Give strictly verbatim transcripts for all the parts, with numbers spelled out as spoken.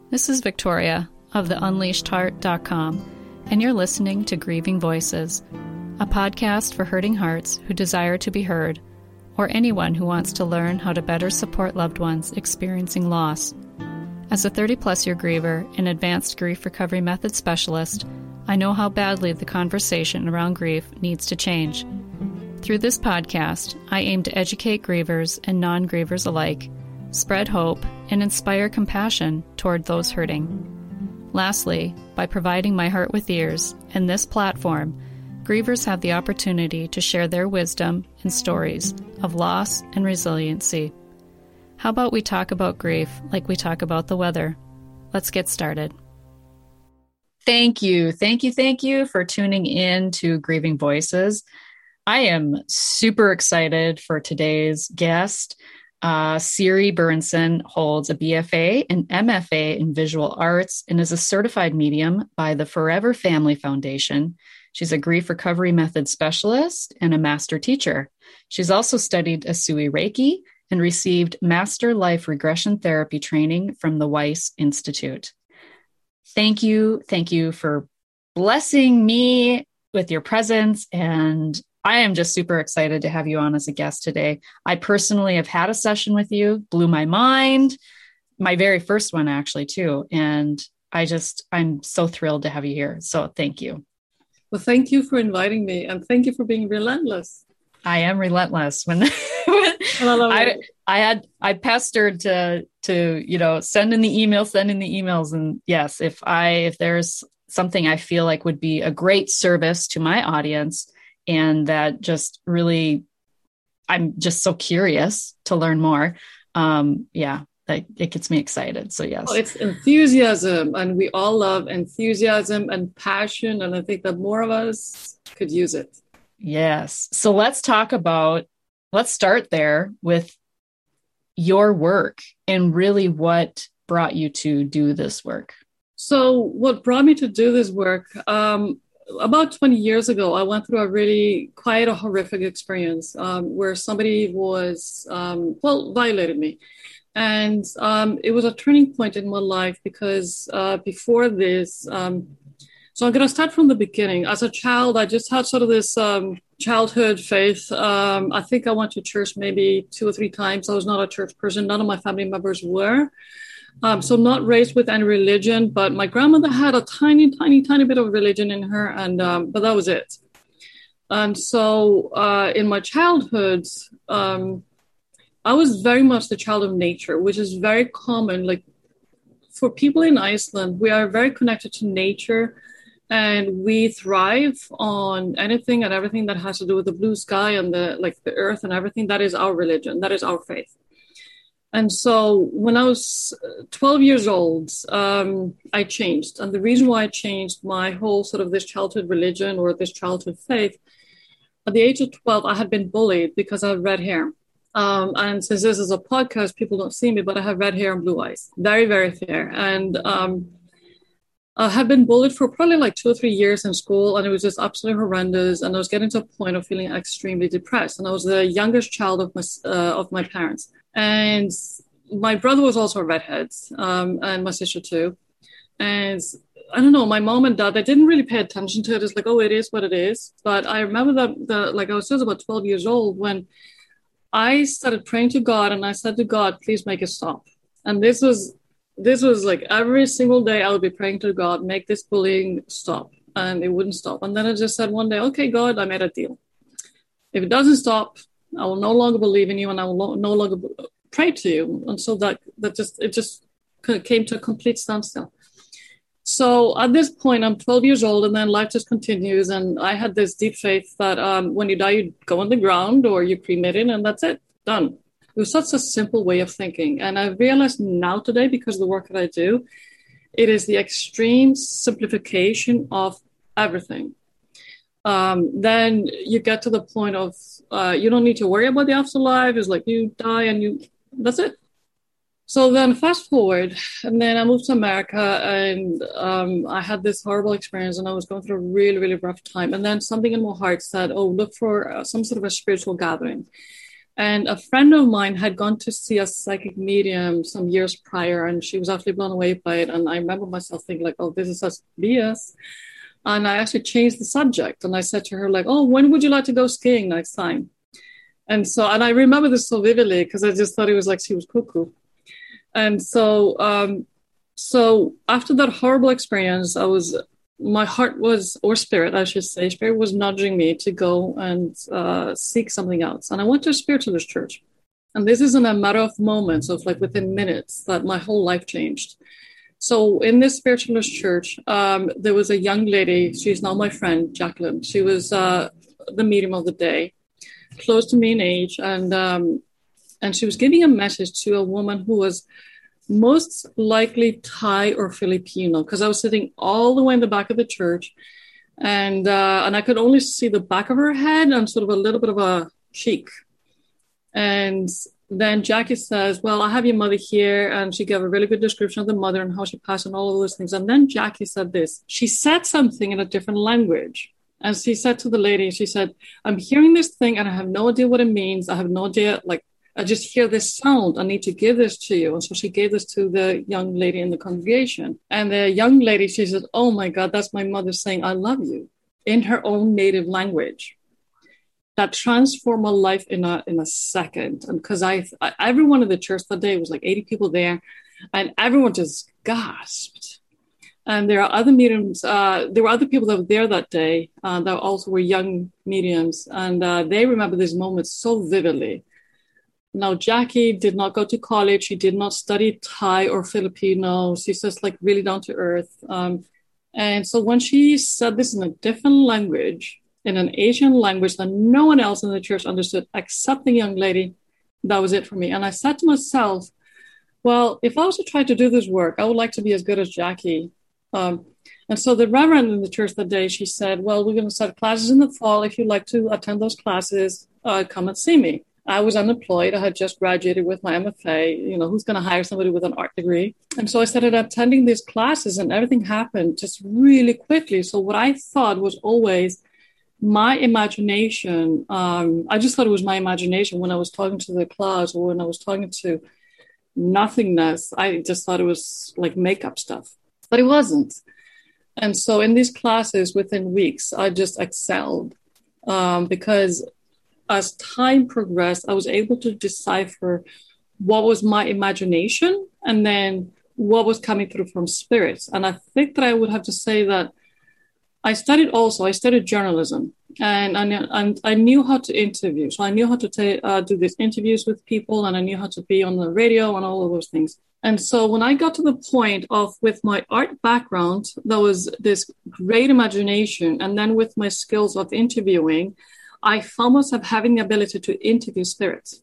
This is Victoria of the unleashed heart dot com, and you're listening to Grieving Voices, a podcast for hurting hearts who desire to be heard, or anyone who wants to learn how to better support loved ones experiencing loss. As a thirty-plus year griever and advanced grief recovery method specialist, I know how badly the conversation around grief needs to change. Through this podcast, I aim to educate grievers and non-grievers alike, spread hope, and inspire compassion toward those hurting. Lastly, by providing my heart with ears and this platform, grievers have the opportunity to share their wisdom and stories of loss and resiliency. How about we talk about grief like we talk about the weather? Let's get started. Thank you, thank you, thank you for tuning in to Grieving Voices. I am super excited for today's guest. Uh, Siri Bernson holds a B F A and M F A in visual arts and is a certified medium by the Forever Family Foundation. She's a grief recovery method specialist and a master teacher. She's also studied Usui Reiki and received master life regression therapy training from the Weiss Institute. Thank you. Thank you for blessing me with your presence, and I am just super excited to have you on as a guest today. I personally have had a session with you, blew my mind, my very first one actually too. And I just, I'm so thrilled to have you here. So thank you. Well, thank you for inviting me, and thank you for being relentless. I am relentless. When, when I, I had, I pestered to, to, you know, send in the emails, send in the emails. And yes, if I, if there's something I feel like would be a great service to my audience, and that just really, I'm just so curious to learn more. Um, yeah, that it gets me excited. So yes. Well, it's enthusiasm, and we all love enthusiasm and passion. And I think that more of us could use it. Yes. So let's talk about, let's start there with your work and really what brought you to do this work. So what brought me to do this work, um, about twenty years ago, I went through a really quite a horrific experience um, where somebody was, um, well, violated me. And um, it was a turning point in my life because uh, before this, um, so I'm going to start from the beginning. As a child, I just had sort of this um, childhood faith. Um, I think I went to church maybe two or three times. I was not a church person. None of my family members were. Um, so not raised with any religion, but my grandmother had a tiny, tiny, tiny bit of religion in her, and um, but that was it. And so uh, in my childhood, um, I was very much the child of nature, which is very common. Like for people in Iceland, we are very connected to nature, and we thrive on anything and everything that has to do with the blue sky and the like the earth and everything. That is our religion. That is our faith. And so when I was twelve years old, um, I changed. And the reason why I changed my whole sort of this childhood religion or this childhood faith, at the age of twelve, I had been bullied because I had red hair. Um, and since this is a podcast, people don't see me, but I have red hair and blue eyes. Very, very fair. And um, I had been bullied for probably like two or three years in school, and it was just absolutely horrendous. And I was getting to a point of feeling extremely depressed. And I was the youngest child of my, uh, of my parents. And my brother was also a redhead, um, and my sister too. And I don't know, my mom and dad, they didn't really pay attention to it. It's like, oh, it is what it is. But I remember that, the, like, I was just about twelve years old when I started praying to God, and I said to God, please make it stop. And this was, this was like every single day I would be praying to God, make this bullying stop. And it wouldn't stop. And then I just said one day, okay, God, I made a deal. If it doesn't stop, I will no longer believe in you, and I will no longer pray to you. And so that that just it just came to a complete standstill. So at this point, I'm twelve years old, and then life just continues. And I had this deep faith that um, when you die, you go on the ground or you cremate it, and that's it, done. It was such a simple way of thinking. And I realize now today, because of the work that I do, it is the extreme simplification of everything. Um, then you get to the point of uh, you don't need to worry about the afterlife. It's like you die and you, that's it. So then fast forward, and then I moved to America, and um, I had this horrible experience, and I was going through a really, really rough time. And then something in my heart said, oh, look for uh, some sort of a spiritual gathering. And a friend of mine had gone to see a psychic medium some years prior, and she was absolutely blown away by it. And I remember myself thinking like, oh, this is such B S. And I actually changed the subject. And I said to her like, oh, when would you like to go skiing next time? And so, and I remember this so vividly because I just thought it was like she was cuckoo. And so, um, so after that horrible experience, I was, my heart was, or spirit, I should say, spirit was nudging me to go and uh, seek something else. And I went to a spiritualist church. And this is in a matter of moments, of like within minutes, that my whole life changed. So in this spiritualist church, um, there was a young lady. She's now my friend, Jacqueline. She was uh, the medium of the day, close to me in age, and um, and she was giving a message to a woman who was most likely Thai or Filipino, because I was sitting all the way in the back of the church, and uh, and I could only see the back of her head and sort of a little bit of a cheek. And then Jackie says, well, I have your mother here, and she gave a really good description of the mother and how she passed and all of those things. And then Jackie said this. She said something in a different language. And she said to the lady, she said, I'm hearing this thing and I have no idea what it means. I have no idea, like, I just hear this sound. I need to give this to you. And so she gave this to the young lady in the congregation. And the young lady, she said, oh my God, that's my mother saying, I love you, in her own native language. That transformed my life in a in a second. And because I, I, everyone in the church that day, was like eighty people there, and everyone just gasped. And there are other mediums, uh, there were other people that were there that day uh, that also were young mediums. And uh, they remember these moments so vividly. Now, Jackie did not go to college. She did not study Thai or Filipino. She's just like really down to earth. Um, and so when she said this in a different language, in an Asian language that no one else in the church understood except the young lady, that was it for me. And I said to myself, well, if I was to try to do this work, I would like to be as good as Jackie. Um, and so the reverend in the church that day, she said, well, we're going to start classes in the fall. If you'd like to attend those classes, uh, come and see me. I was unemployed. I had just graduated with my M F A. You know, who's going to hire somebody with an art degree? And so I started attending these classes, and everything happened just really quickly. So what I thought was always my imagination, um, I just thought it was my imagination when I was talking to the clouds or when I was talking to nothingness. I just thought it was like makeup stuff, but it wasn't. And so in these classes, within weeks, I just excelled um, because as time progressed, I was able to decipher what was my imagination and then what was coming through from spirits. And I think that I would have to say that I studied also, I studied journalism, and, and, and I knew how to interview. So I knew how to ta- uh, do these interviews with people, and I knew how to be on the radio and all of those things. And so when I got to the point of, with my art background, there was this great imagination. And then with my skills of interviewing, I found myself having the ability to interview spirits.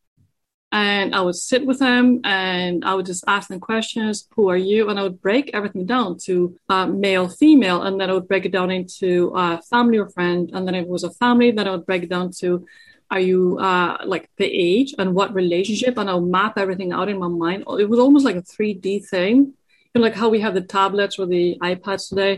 And I would sit with them and I would just ask them questions. Who are you? And I would break everything down to uh, male, female. And then I would break it down into uh, family or friend. And then if it was a family, then I would break it down to, are you uh, like the age and what relationship? And I'll map everything out in my mind. It was almost like a three D thing, you know, like how we have the tablets or the iPads today.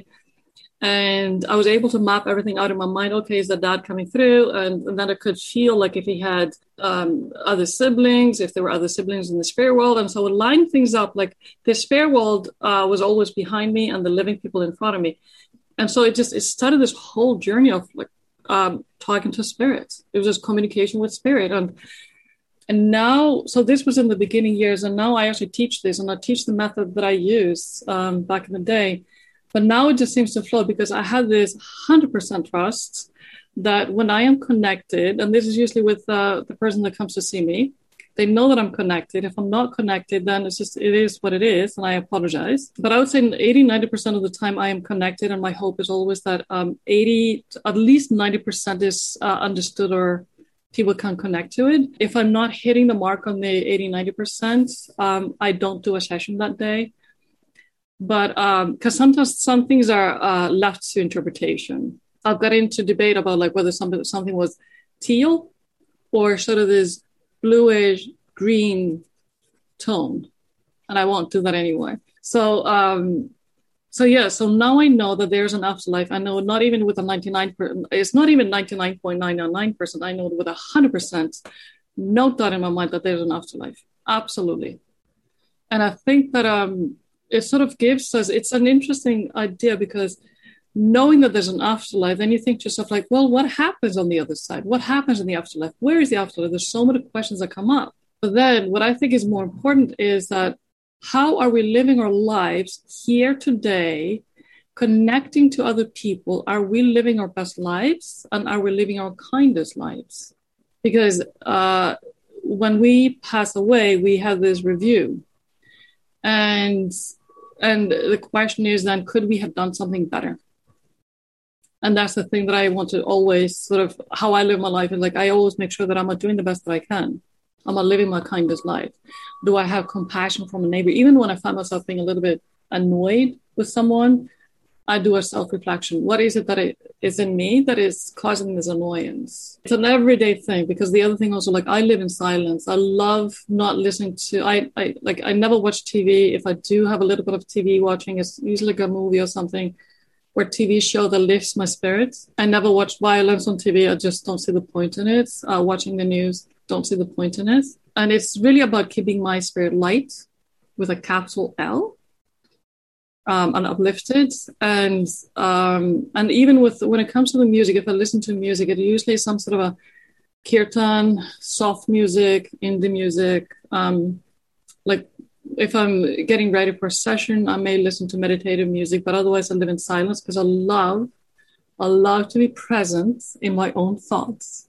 And I was able to map everything out in my mind. Okay, is the dad coming through? And, and then I could feel like if he had um, other siblings, if there were other siblings in the spirit world. And so I would line things up like the spirit world uh, was always behind me and the living people in front of me. And so it just, it started this whole journey of like um, talking to spirits. It was just communication with spirit. And and now, so this was in the beginning years. And now I actually teach this, and I teach the method that I used um, back in the day. But now it just seems to flow because I have this one hundred percent trust that when I am connected, and this is usually with uh, the person that comes to see me, they know that I'm connected. If I'm not connected, then it's just, it is what it is, and I apologize. But I would say eighty, ninety percent of the time I am connected, and my hope is always that um, eighty, at least ninety percent is uh, understood or people can connect to it. If I'm not hitting the mark on the eighty, ninety percent, um, I don't do a session that day. But because um, sometimes some things are uh, left to interpretation. I've got into debate about like whether something something was teal or sort of this bluish green tone, and I won't do that anyway. So, um, so yeah. So now I know that there's an afterlife. I know not even with a ninety-nine percent. It's not even ninety-nine point nine nine nine percent. I know with a hundred percent No doubt in my mind that there's an afterlife. Absolutely. And I think that um, it sort of gives us, it's an interesting idea because knowing that there's an afterlife, then you think to yourself, like, well, what happens on the other side? What happens in the afterlife? Where is the afterlife? There's so many questions that come up. But then what I think is more important is that how are we living our lives here today, connecting to other people? Are we living our best lives and are we living our kindest lives? Because uh, when we pass away, we have this review. And, and the question is then, could we have done something better? And that's the thing that I want to always sort of, how I live my life is like, I always make sure that I'm doing the best that I can. I'm living my kindest life. Do I have compassion from a neighbor? Even when I find myself being a little bit annoyed with someone, I do a self-reflection. What is it that it is in me that is causing this annoyance? It's an everyday thing because the other thing also, like I live in silence. I love not listening to, I, I like, I never watch T V. If I do have a little bit of T V watching, it's usually like a movie or something or T V show that lifts my spirits. I never watch violence on T V. I just don't see the point in it. Uh, watching the news, don't see the point in it. And it's really about keeping my spirit light with a capital L. Um, and uplifted, and um, and even with when it comes to the music, if I listen to music, it usually is some sort of a kirtan, soft music, indie music. Um, like if I'm getting ready for a session, I may listen to meditative music, but otherwise I live in silence because I love, I love to be present in my own thoughts.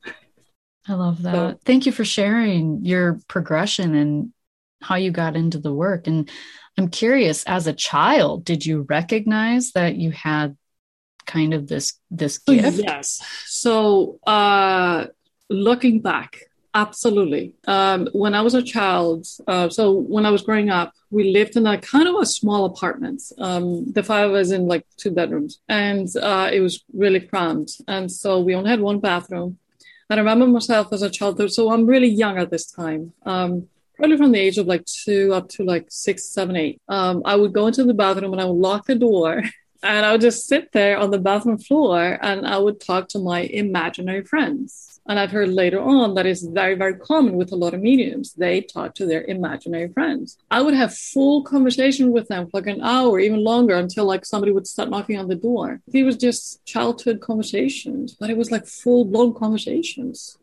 I love that. So, thank you for sharing your progression and how you got into the work. And I'm curious, as a child, did you recognize that you had kind of this this gift? Yes. So uh, looking back, absolutely. Um, when I was a child, uh, so when I was growing up, we lived in a kind of a small apartment. Um, the five of us in like two bedrooms, and uh, it was really cramped. And so we only had one bathroom. And I remember myself as a child, so I'm really young at this time. Um, Probably from the age of like two up to like six, seven, eight. Um, I would go into the bathroom and I would lock the door and I would just sit there on the bathroom floor and I would talk to my imaginary friends. And I've heard later on that is very, very common with a lot of mediums. They talk to their imaginary friends. I would have full conversation with them for like an hour, even longer, until like somebody would start knocking on the door. It was just childhood conversations, but it was like full blown conversations.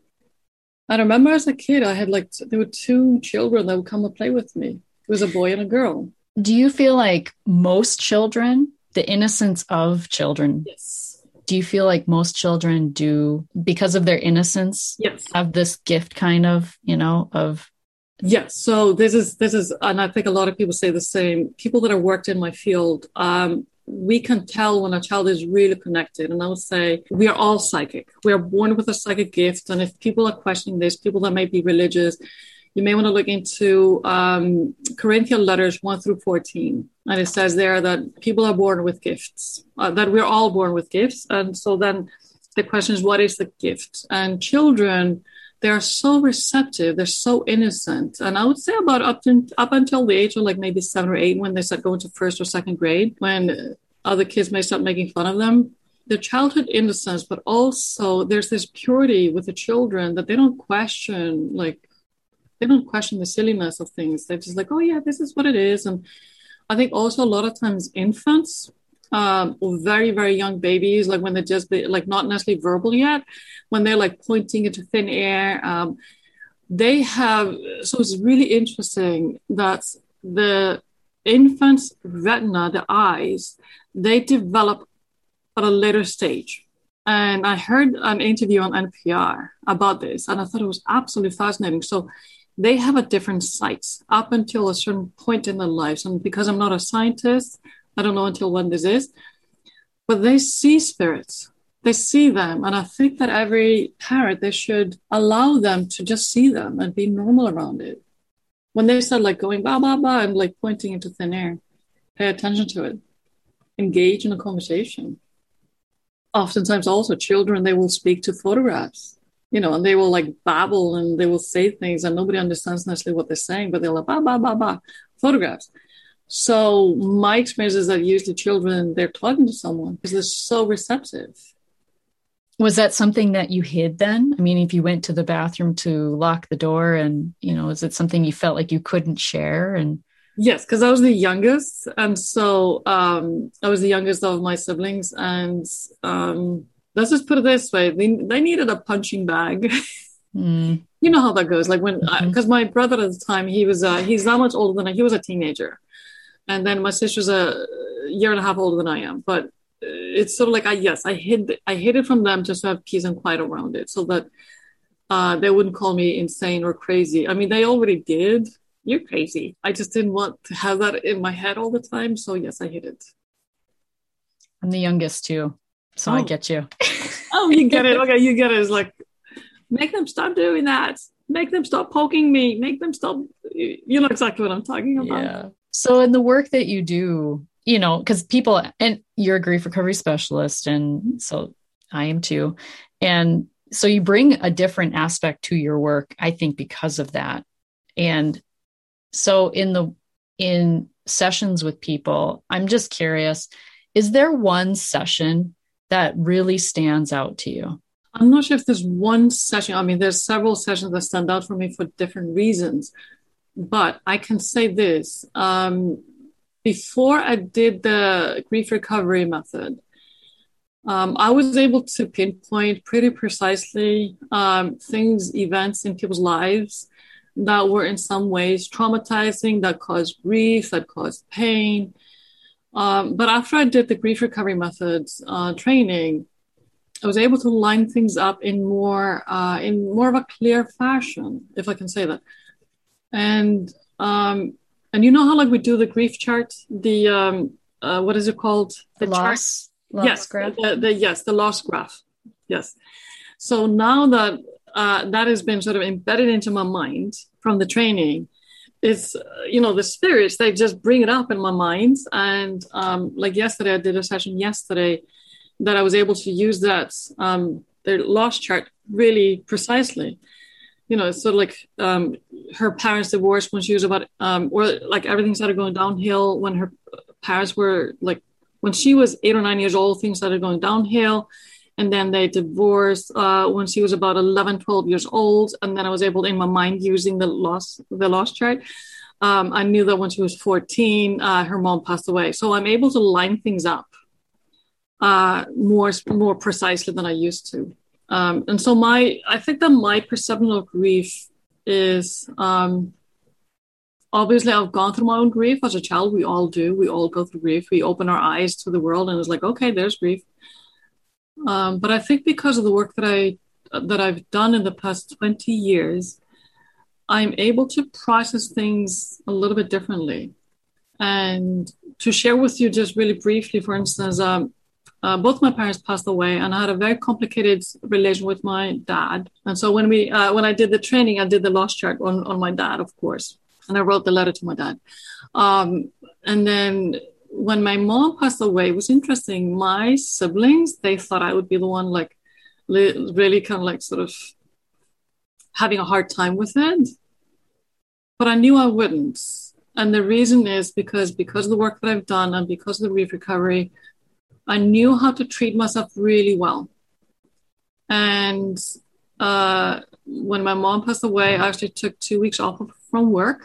I remember as a kid, I had like, there were two children that would come and play with me. It was a boy and a girl. Do you feel like most children, the innocence of children, Yes. Do you feel like most children do, because of their innocence, yes. have this gift kind of, you know, of... Yes. So this is, this is, and I think a lot of people say the same. People that have worked in my field, um, we can tell when a child is really connected. And I would say we are all psychic. We are born with a psychic gift. And if people are questioning this, people that may be religious, you may want to look into um, Corinthian letters one through fourteen. And it says there that people are born with gifts, uh, that we're all born with gifts. And so then the question is, what is the gift? And children, they are so receptive. They're so innocent. And I would say about up, to, up until the age of like maybe seven or eight, when they start going to first or second grade, when other kids may start making fun of them, their childhood innocence, but also there's this purity with the children that they don't question, like, they don't question the silliness of things. They're just like, oh yeah, this is what it is. And I think also a lot of times infants, um, or very, very young babies, like when they're just like not necessarily verbal yet, when they're like pointing into thin air, um, they have, so it's really interesting that the infant's retina, the eyes, they develop at a later stage. And I heard an interview on N P R about this, and I thought it was absolutely fascinating. So they have a different sight up until a certain point in their lives. And because I'm not a scientist, I don't know until when this is, but they see spirits. They see them. And I think that every parent, they should allow them to just see them and be normal around it. When they start like going, bah, bah, bah, and like pointing into thin air, pay attention to it. Engage in a conversation. Oftentimes also children, they will speak to photographs. You know, and they will like babble and they will say things and nobody understands necessarily what they're saying, but they're like, bah, bah, bah, bah, photographs. So my experience is that usually children, they're talking to someone because they're so receptive. Was that something that you hid then? I mean, if you went to the bathroom to lock the door and, you know, is it something you felt like you couldn't share? And Yes, because I was the youngest. And so um, I was the youngest of my siblings. And um, let's just put it this way, they, they needed a punching bag. mm, You know how that goes. Like when, mhm. because my brother at the time, he was, uh, he's not much older than I, he was a teenager. And then my sister's a year and a half older than I am. But it's sort of like, I, yes, I hid, I hid it from them just to have peace and quiet around it so that uh, they wouldn't call me insane or crazy. I mean, they already did. You're crazy. I just didn't want to have that in my head all the time. So yes, I hid it. I'm the youngest too, so I Oh, get you. oh, you get it. Okay, you get it. It's like, make them stop doing that. Make them stop poking me. Make them stop. You know exactly what I'm talking about. Yeah. So in the work that you do, you know, because people, and you're a grief recovery specialist, and so I am too. And so you bring a different aspect to your work, I think, because of that. And so in the in sessions with people, I'm just curious, is there one session that really stands out to you? I'm not sure if there's one session. I mean, there's several sessions that stand out for me for different reasons. But I can say this. Um, before I did the grief recovery method, um, I was able to pinpoint pretty precisely um, things, events in people's lives that were in some ways traumatizing, that caused grief, that caused pain. Um, but after I did the grief recovery methods uh, training, I was able to line things up in more uh, in more of a clear fashion, if I can say that. And um, and you know how like we do the grief chart, the um, uh, what is it called? The chart. Loss, loss Yes, graph. the, the yes, the loss graph. Yes. So now that uh, that has been sort of embedded into my mind from the training, it's uh, you know the spirits they just bring it up in my mind. And um, like yesterday, I did a session yesterday that I was able to use that um, the loss chart really precisely. You know, it's sort of like um, her parents divorced when she was about, um, or like everything started going downhill when her parents were like, when she was eight or nine years old, things started going downhill. And then they divorced uh, when she was about eleven, twelve years old. And then I was able, in my mind, using the loss, the loss chart. Um, I knew that when she was fourteen, uh, her mom passed away. So I'm able to line things up uh, more, more precisely than I used to. Um, and so my, I think that my perception of grief is, um, obviously I've gone through my own grief as a child. We all do. We all go through grief. We open our eyes to the world and it's like, okay, there's grief. Um, but I think because of the work that I, that I've done in the past twenty years, I'm able to process things a little bit differently. And to share with you just really briefly, for instance, um, Uh, both my parents passed away, and I had a very complicated relation with my dad. And so when we, uh, when I did the training, I did the loss chart on, on my dad, of course, and I wrote the letter to my dad. Um, and then when my mom passed away, it was interesting. My siblings, they thought I would be the one, like, li- really kind of like sort of having a hard time with it, but I knew I wouldn't. And the reason is because because of the work that I've done and because of the grief recovery, I knew how to treat myself really well. And uh, when my mom passed away, I actually took two weeks off from work.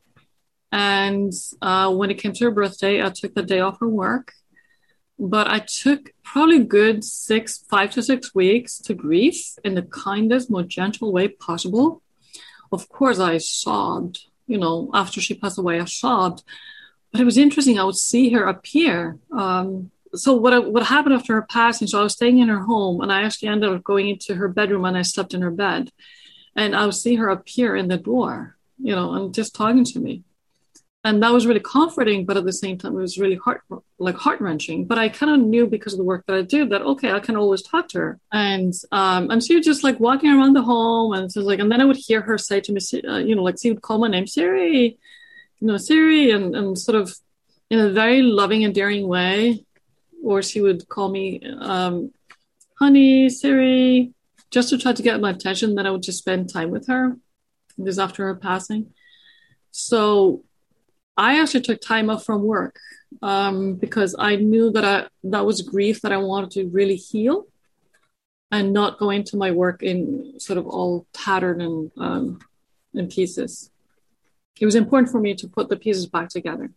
And uh, when it came to her birthday, I took the day off from work. But I took probably good six, five to six weeks to grieve in the kindest, most gentle way possible. Of course, I sobbed, you know, after she passed away, I sobbed. But it was interesting. I would see her appear. Um, So what what happened after her passing? So I was staying in her home, and I actually ended up going into her bedroom, and I slept in her bed, and I would see her appear in the door, you know, and just talking to me, and that was really comforting. But at the same time, it was really heart like heart wrenching. But I kind of knew because of the work that I do that okay, I can always talk to her, and um, and she was just like walking around the home, and so like, and then I would hear her say to me, uh, you know, like she would call my name, Siri, you know, Siri, and and sort of in a very loving, endearing way. Or she would call me, um, honey, Siri, just to try to get my attention. Then I would just spend time with her. This after her passing. So I actually took time off from work um, because I knew that I that was grief that I wanted to really heal. and not go into my work in sort of all tattered and um, in pieces. It was important for me to put the pieces back together.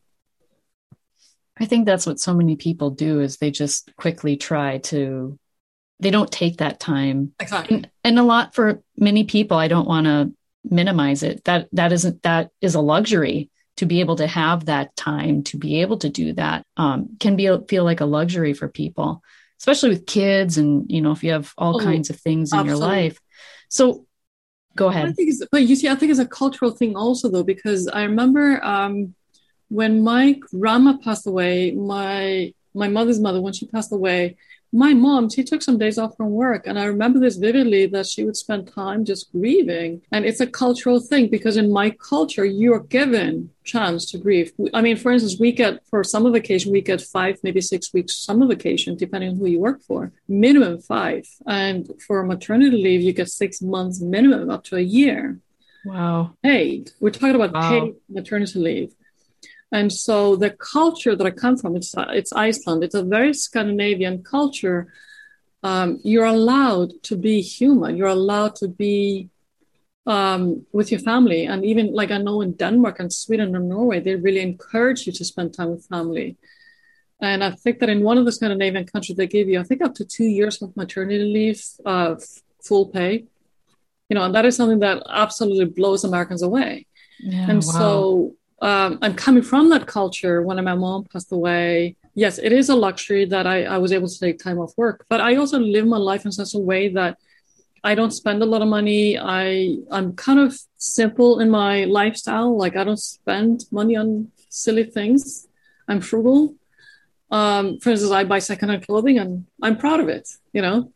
I think that's what so many people do is they just quickly try to, they don't take that time. Exactly. And, and a lot for many people, I don't want to minimize it. That, that isn't, that is a luxury to be able to have that time, to be able to do that, um, can be, feel like a luxury for people, especially with kids. And, you know, if you have all Oh, kinds of things in absolutely. your life. So go ahead. I think it's, but you see, I think it's a cultural thing also though, because I remember, um, when my grandma passed away, my my mother's mother, when she passed away, my mom, she took some days off from work. And I remember this vividly, that she would spend time just grieving. And it's a cultural thing, because in my culture, you're given chance to grieve. I mean, for instance, we get, for summer vacation, we get five, maybe six weeks summer vacation, depending on who you work for, minimum five. And for maternity leave, you get six months minimum, up to a year. Wow. Paid. We're talking about Wow. paid maternity leave. And so the culture that I come from, it's, it's Iceland. It's a very Scandinavian culture. Um, you're allowed to be human. You're allowed to be um, with your family. And even like I know in Denmark and Sweden and Norway, they really encourage you to spend time with family. And I think that in one of the Scandinavian countries, they give you, I think, up to two years of maternity leave, uh, full pay. You know, and that is something that absolutely blows Americans away. Yeah, and wow. so Um, I'm coming from that culture. When my mom passed away, yes, it is a luxury that I, I was able to take time off work, but I also live my life in such a way that I don't spend a lot of money. I, I'm kind of simple in my lifestyle. Like I don't spend money on silly things. I'm frugal. Um, for instance, I buy secondhand clothing and I'm proud of it, you know,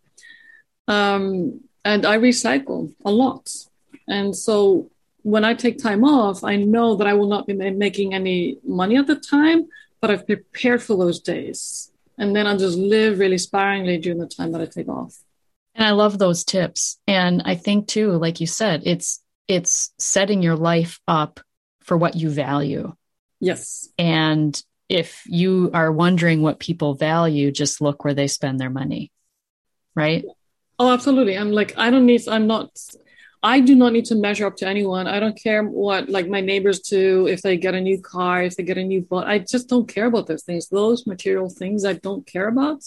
um, and I recycle a lot. And so when I take time off, I know that I will not be making any money at the time, but I've prepared for those days. And then I'll just live really sparingly during the time that I take off. And I love those tips. And I think too, like you said, it's, it's setting your life up for what you value. Yes. And if you are wondering what people value, just look where they spend their money. Right? Oh, absolutely. I'm like, I don't need, I'm not, I do not need to measure up to anyone. I don't care what like my neighbors do, if they get a new car, if they get a new boat. I just don't care about those things. Those material things I don't care about.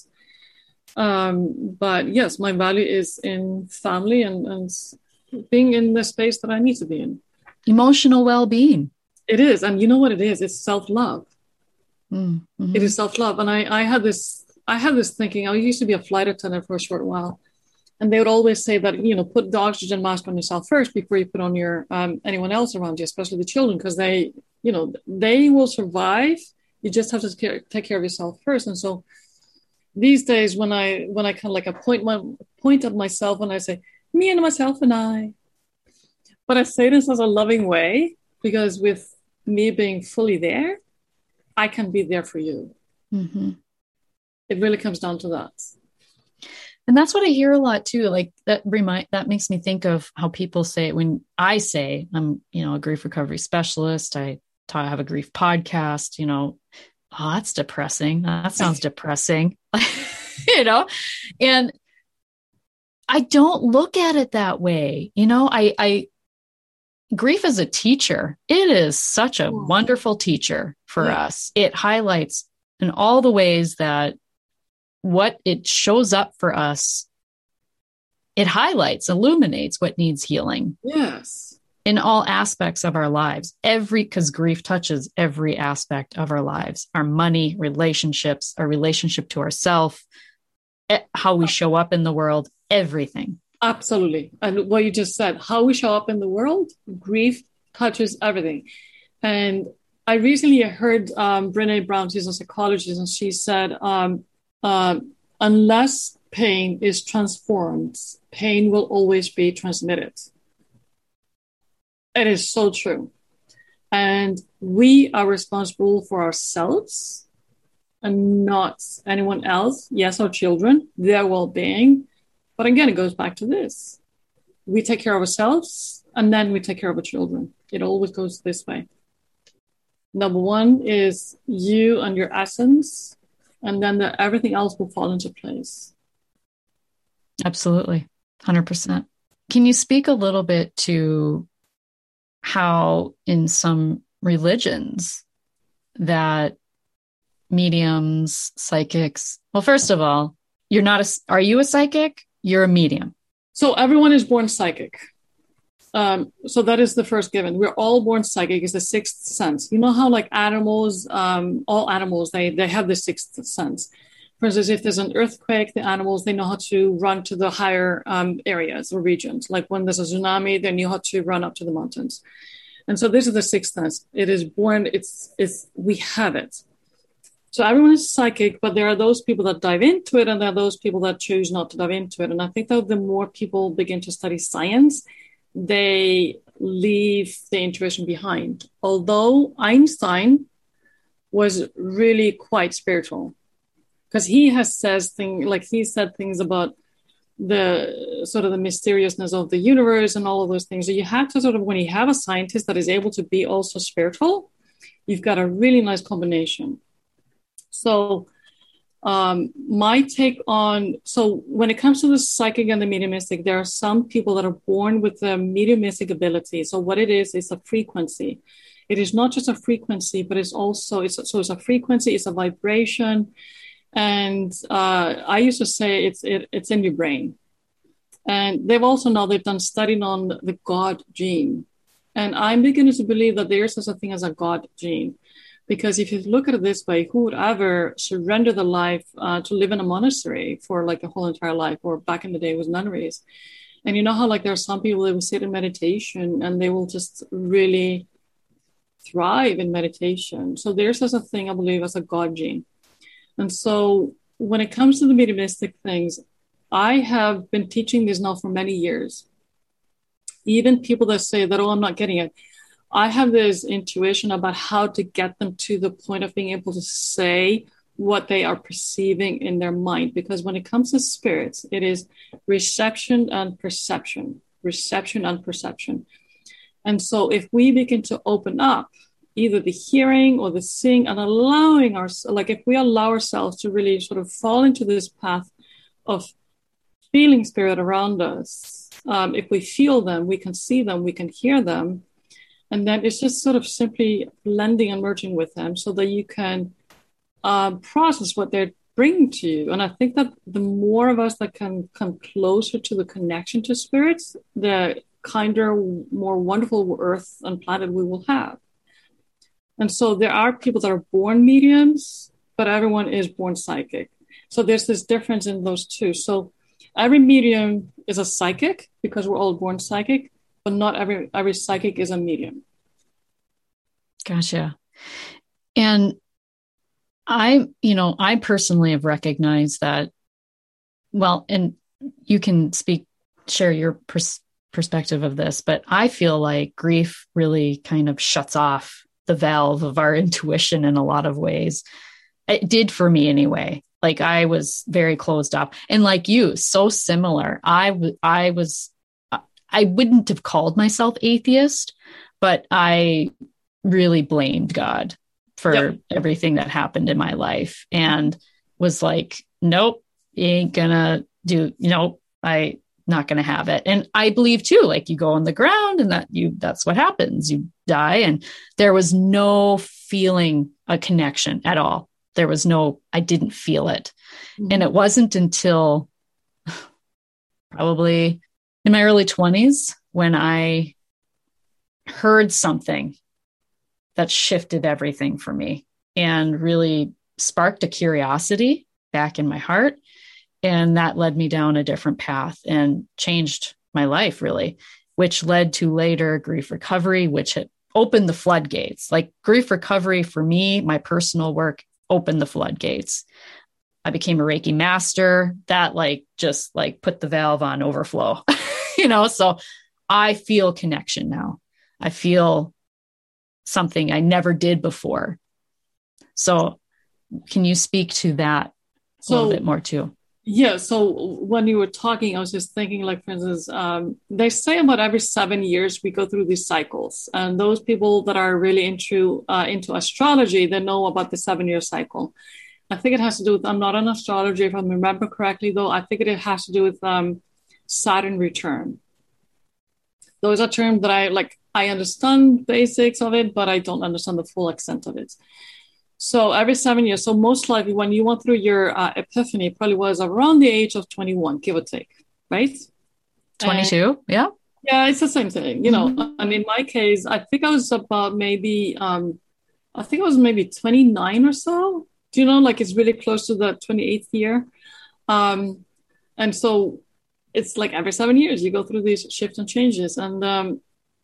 Um, but yes, my value is in family and, and being in the space that I need to be in. Emotional well-being. It is. And you know what it is? It's self-love. Mm-hmm. It is self-love. And I, I had this, I had this thinking, I used to be a flight attendant for a short while. And they would always say that, you know, put the oxygen mask on yourself first before you put on your um, anyone else around you, especially the children, because they, you know, they will survive. You just have to care, take care of yourself first. And so these days, when I when I kind of like a point my point at myself, when I say me and myself and I, but I say this as a loving way, because with me being fully there, I can be there for you. Mm-hmm. It really comes down to that. And that's what I hear a lot too. Like that remind, that makes me think of how people say, when I say I'm, you know, a grief recovery specialist, I talk, I have a grief podcast, you know, oh, that's depressing. That sounds depressing, you know, and I don't look at it that way. You know, I, I, grief is a teacher. It is such a wonderful teacher for yeah. us. It highlights in all the ways that what it shows up for us, it highlights, illuminates what needs healing. Yes. In all aspects of our lives, every, because grief touches every aspect of our lives, our money, relationships, our relationship to ourselves, how we show up in the world, everything. Absolutely. And what you just said, how we show up in the world, grief touches everything. And I recently heard um, Brené Brown, she's a psychologist, and she said, um, Um, unless pain is transformed, pain will always be transmitted. It is so true. And we are responsible for ourselves and not anyone else. Yes, our children, their well-being. But again, it goes back to this. We take care of ourselves and then we take care of our children. It always goes this way. Number one is you and your essence. And then the, everything else will fall into place. Absolutely. one hundred percent. Can you speak a little bit to how in some religions that mediums, psychics, well, first of all, you're not a, are you a psychic? You're a medium. So everyone is born psychic. Um, so that is the first given. We're all born psychic. Is the sixth sense. You know how like animals, um, all animals, they they have the sixth sense. For instance, if there's an earthquake, the animals, they know how to run to the higher um, areas or regions. Like when there's a tsunami, they know how to run up to the mountains. And so this is the sixth sense. It is born, it's, it's, we have it. So everyone is psychic, but there are those people that dive into it and there are those people that choose not to dive into it. And I think that the more people begin to study science, they leave the intuition behind. Although Einstein was really quite spiritual, because he has says things like he said things about the sort of the mysteriousness of the universe and all of those things. So you have to sort of, when you have a scientist that is able to be also spiritual, you've got a really nice combination. So um, my take on, so when it comes to the psychic and the mediumistic, there are some people that are born with the mediumistic ability. So what it is, is a frequency. It is not just a frequency, but it's also, it's, so it's a frequency, it's a vibration. And uh, I used to say it's it, it's in your brain. And they've also now, they've done studying on the God gene. And I'm beginning to believe that there is such a thing as a God gene. Because if you look at it this way, who would ever surrender the life uh, to live in a monastery for like the whole entire life, or back in the day it was nunneries. And you know how like there are some people that will sit in meditation and they will just really thrive in meditation. So there's such a thing, I believe, as a God gene. And so when it comes to the mediumistic things, I have been teaching this now for many years. Even people that say that, oh, I'm not getting it. I have this intuition about how to get them to the point of being able to say what they are perceiving in their mind. Because when it comes to spirits, it is reception and perception, reception and perception. And so if we begin to open up either the hearing or the seeing and allowing our, like if we allow ourselves to really sort of fall into this path of feeling spirit around us, um, if we feel them, we can see them, we can hear them. And then it's just sort of simply blending and merging with them so that you can um, process what they're bringing to you. And I think that the more of us that can come closer to the connection to spirits, the kinder, more wonderful earth and planet we will have. And so there are people that are born mediums, but everyone is born psychic. So there's this difference in those two. So every medium is a psychic because we're all born psychic. But not every every psychic is a medium. Gotcha. And I, you know, I personally have recognized that, well, and you can speak, share your pers- perspective of this, but I feel like grief really kind of shuts off the valve of our intuition in a lot of ways. It did for me anyway. Like I was very closed off, and like you, so similar. I, w- I was I wouldn't have called myself atheist, but I really blamed God for yep. everything that happened in my life and was like, nope, you ain't gonna do, nope, I not gonna have it. And I believe too, like you go on the ground and that you, that's what happens. You die. And there was no feeling a connection at all. There was no, I didn't feel it. Mm-hmm. And it wasn't until probably in my early twenties, when I heard something that shifted everything for me and really sparked a curiosity back in my heart. And that led me down a different path and changed my life, really, which led to later grief recovery, which had opened the floodgates. Like grief recovery for me, my personal work opened the floodgates. I became a Reiki master. That like just like put the valve on overflow. You know, so I feel connection now. I feel something I never did before. So can you speak to that so, a little bit more too? Yeah. So when you were talking, I was just thinking, like, for instance, um, they say about every seven years we go through these cycles. And those people that are really into uh, into astrology, they know about the seven-year cycle. I think it has to do with, I'm not an astrologer, if I remember correctly, though. I think it has to do with um, Saturn return. Those are terms that I like, I understand basics of it, but I don't understand the full extent of it. So every seven years, so most likely when you went through your uh, epiphany, it probably was around the age of twenty-one, give or take, right? twenty-two, and, yeah. Yeah, it's the same thing, you know. Mm-hmm. And in my case, I think I was about maybe, um, I think I was maybe twenty-nine or so. Do you know, like it's really close to the twenty-eighth year. Um, and so it's like every seven years you go through these shifts and changes. And um,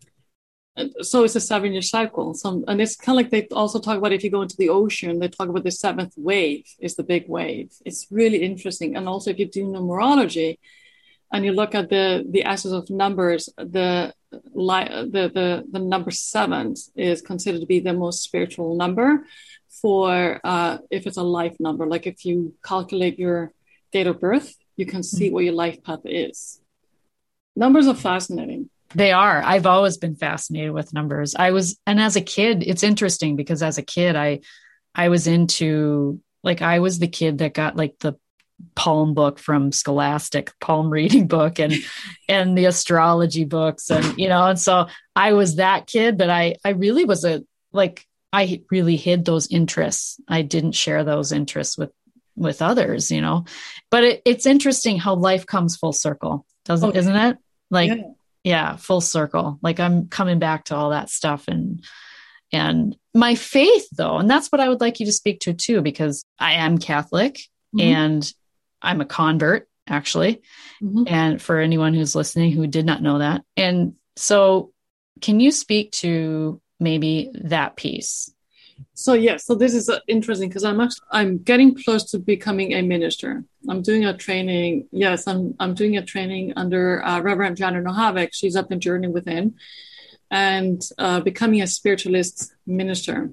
so it's a seven year cycle. So, and it's kind of like they also talk about if you go into the ocean, they talk about the seventh wave is the big wave. It's really interesting. And also if you do numerology and you look at the, the essence of numbers, the, the, the, the number seven is considered to be the most spiritual number for uh, if it's a life number. Like if you calculate your date of birth, you can see mm-hmm. what your life path is. Numbers are fascinating. They are. I've always been fascinated with numbers. I was, and as a kid, it's interesting because as a kid, I, I was into, like, I was the kid that got like the palm book from Scholastic, palm reading book and, and the astrology books. And, you know, and so I was that kid, but I, I really was a, like, I really hid those interests. I didn't share those interests with, with others, you know, but it, it's interesting how life comes full circle, doesn't, okay. isn't it? Like, yeah. Yeah, full circle. Like I'm coming back to all that stuff and, and my faith though. And that's what I would like you to speak to too, because I am Catholic mm-hmm. and I'm a convert actually. Mm-hmm. And for anyone who's listening who did not know that. And so can you speak to maybe that piece? So yeah, so this is uh, interesting because I'm actually, I'm getting close to becoming a minister. I'm doing a training. Yes, I'm I'm doing a training under uh, Reverend Jana Nohavec. She's up in Journey Within, and uh, becoming a spiritualist minister.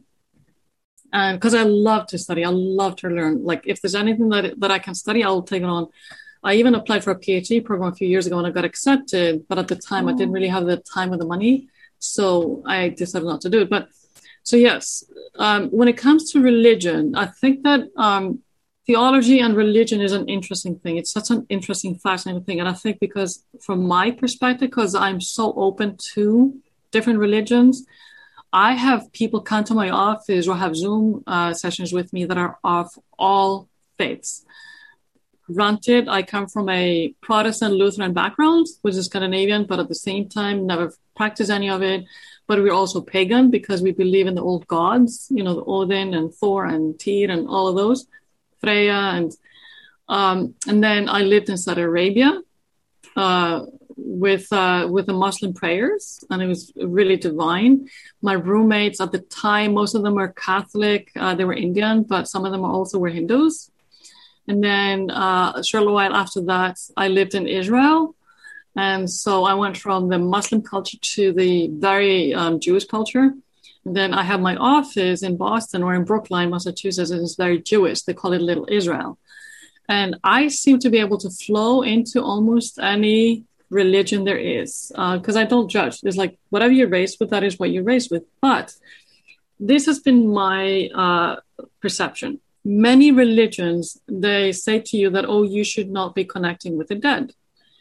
And because I love to study, I love to learn. Like if there's anything that that I can study, I'll take it on. I even applied for a PhD program a few years ago and I got accepted, but at the time oh. I didn't really have the time or the money, so I decided not to do it. But So yes, um, when it comes to religion, I think that um, theology and religion is an interesting thing. It's such an interesting, fascinating thing. And I think because from my perspective, because I'm so open to different religions, I have people come to my office or have Zoom uh, sessions with me that are of all faiths. Granted, I come from a Protestant Lutheran background, which is Scandinavian, but at the same time, never practiced any of it. But we're also pagan because we believe in the old gods, you know, the Odin and Thor and Tyr and all of those, Freya. And um, and then I lived in Saudi Arabia uh, with uh, with the Muslim prayers, and it was really divine. My roommates at the time, most of them were Catholic. Uh, they were Indian, but some of them also were Hindus. And then uh, a short while after that, I lived in Israel. And so I went from the Muslim culture to the very um, Jewish culture. And then I have my office in Boston or in Brookline, Massachusetts. It's very Jewish. They call it Little Israel. And I seem to be able to flow into almost any religion there is because uh, I don't judge. It's like whatever you're raised with, that is what you're raised with. But this has been my uh, perception. Many religions, they say to you that, oh, you should not be connecting with the dead.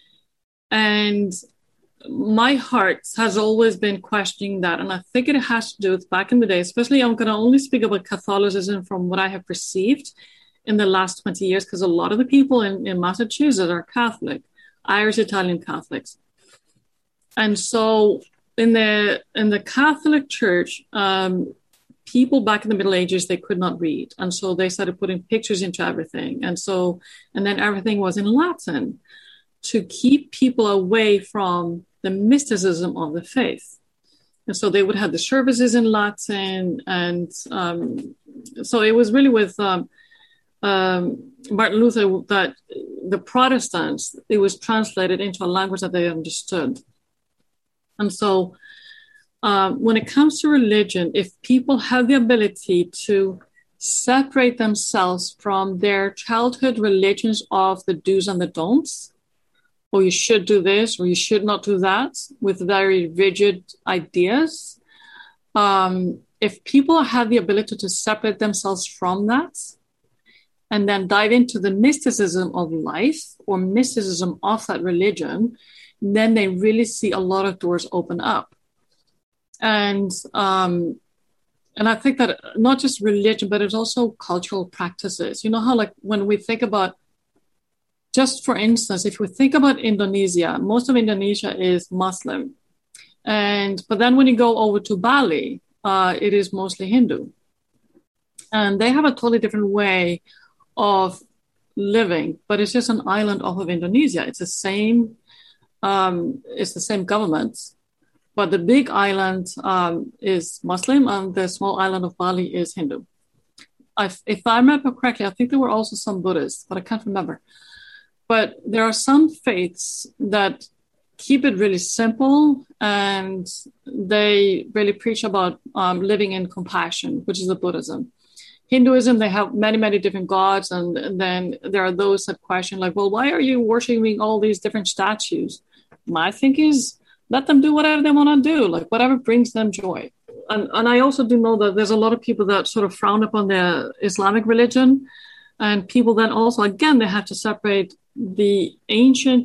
And my heart has always been questioning that. And I think it has to do with back in the day, especially I'm going to only speak about Catholicism from what I have perceived in the last twenty years, because a lot of the people in, in Massachusetts are Catholic, Irish, Italian Catholics. And so in the in the Catholic Church, um, people back in the Middle Ages, they could not read. And so they started putting pictures into everything. And so, and then everything was in Latin, to keep people away from the mysticism of the faith. And so they would have the services in Latin. And um, so it was really with um, um, Martin Luther that the Protestants, it was translated into a language that they understood. And so um, when it comes to religion, if people have the ability to separate themselves from their childhood religions of the do's and the don'ts, or you should do this, or you should not do that, with very rigid ideas. Um, if people have the ability to separate themselves from that and then dive into the mysticism of life or mysticism of that religion, then they really see a lot of doors open up. And um, and I think that not just religion, but it's also cultural practices. You know how, like, when we think about, just for instance, if we think about Indonesia, most of Indonesia is Muslim. And but then when you go over to Bali, uh, it is mostly Hindu. And they have a totally different way of living, but it's just an island off of Indonesia. It's the same, um, it's the same government, but the big island um, is Muslim and the small island of Bali is Hindu. I, if I remember correctly, I think there were also some Buddhists, but I can't remember. But there are some faiths that keep it really simple, and they really preach about um, living in compassion, which is the Buddhism. Hinduism, they have many, many different gods. And, and then there are those that question, like, well, why are you worshiping all these different statues? My thing is, let them do whatever they want to do, like whatever brings them joy. And, and I also do know that there's a lot of people that sort of frown upon the Islamic religion. And people then also, again, they have to separate the ancient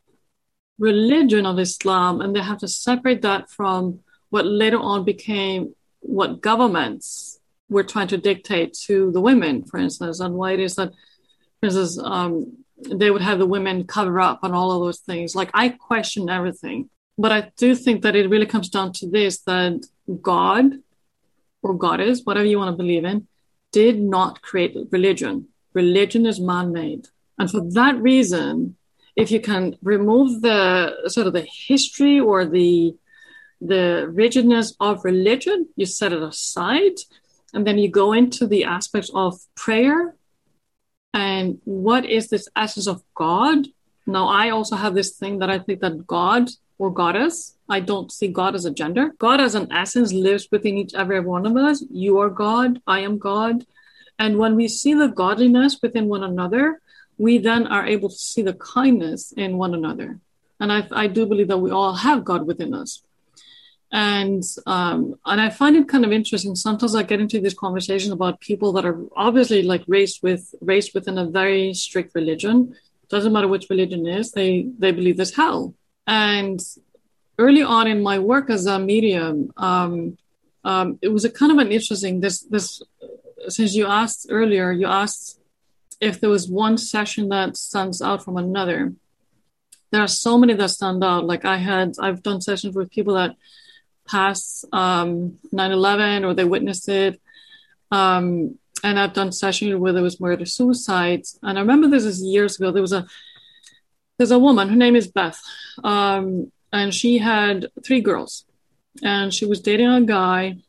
religion of Islam, and they have to separate that from what later on became what governments were trying to dictate to the women, for instance, and why it is that, for instance, um, they would have the women cover up on all of those things. Like, I question everything, but I do think that it really comes down to this, that God or goddess, whatever you want to believe in, did not create religion. Religion is man-made. And for that reason, if you can remove the sort of the history or the the rigidness of religion, you set it aside, and then you go into the aspects of prayer and what is this essence of God. Now, I also have this thing that I think that God or goddess, I don't see God as a gender. God as an essence lives within each every one of us. You are God, I am God. And when we see the godliness within one another, we then are able to see the kindness in one another. And I, I do believe that we all have God within us. And um, and I find it kind of interesting. Sometimes I get into these conversations about people that are obviously like raised with raised within a very strict religion. Doesn't matter which religion it is, they they believe there's hell. And early on in my work as a medium, um, um, it was a kind of an interesting this this since you asked earlier, you asked if there was one session that stands out from another. There are so many that stand out. Like I had, I've done sessions with people that passed um, nine eleven or they witnessed it. Um, and I've done sessions where there was murder suicide. And I remember this is years ago. There was a, there's a woman, her name is Beth. Um, and she had three girls and she was dating a guy,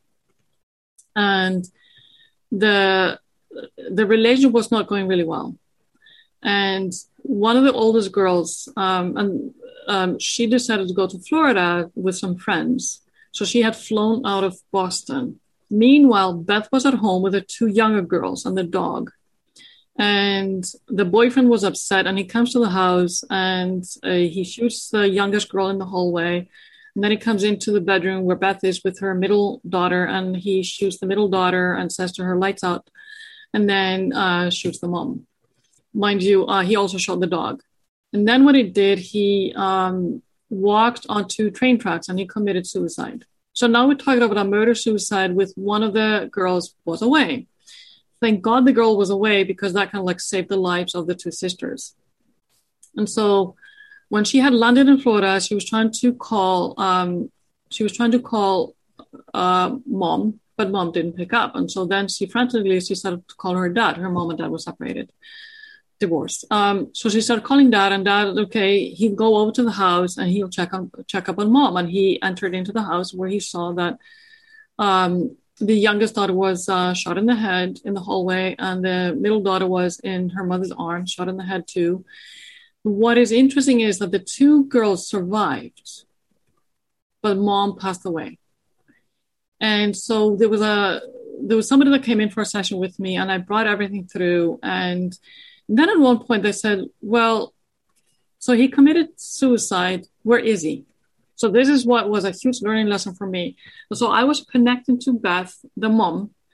and the, the relationship was not going really well. And one of the oldest girls, um, and um, she decided to go to Florida with some friends. So she had flown out of Boston. Meanwhile, Beth was at home with her two younger girls and the dog. And the boyfriend was upset, and he comes to the house and uh, he shoots the youngest girl in the hallway. And then he comes into the bedroom where Beth is with her middle daughter, and he shoots the middle daughter and says to her, "Lights out," and then uh, shoots the mom. Mind you, uh, he also shot the dog. And then what he did, he um, walked onto train tracks and he committed suicide. So now we're talking about a murder-suicide with one of the girls was away. Thank God the girl was away, because that kind of like saved the lives of the two sisters. And so when she had landed in Florida, she was trying to call, um, she was trying to call uh, mom, but mom didn't pick up. And so then she frantically, she started to call her dad. Her mom and dad were separated, divorced. Um, so she started calling dad, and dad, okay, he'd go over to the house and he'll check on, check up on mom. And he entered into the house where he saw that um, the youngest daughter was uh, shot in the head in the hallway, and the middle daughter was in her mother's arms, shot in the head too. What is interesting is that the two girls survived, but mom passed away. And so there was a, there was somebody that came in for a session with me, and I brought everything through. And then at one point they said, well, so he committed suicide. Where is he? So this is what was a huge learning lesson for me. So I was connecting to Beth, the mom,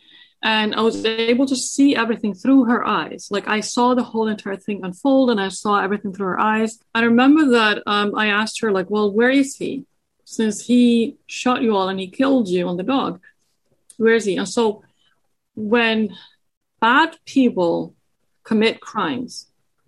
And I was able to see everything through her eyes. Like I saw the whole entire thing unfold and I saw everything through her eyes. I remember that um, I asked her, like, well, where is he? Since he shot you all and he killed you on the dog, where is he? And so when bad people commit crimes,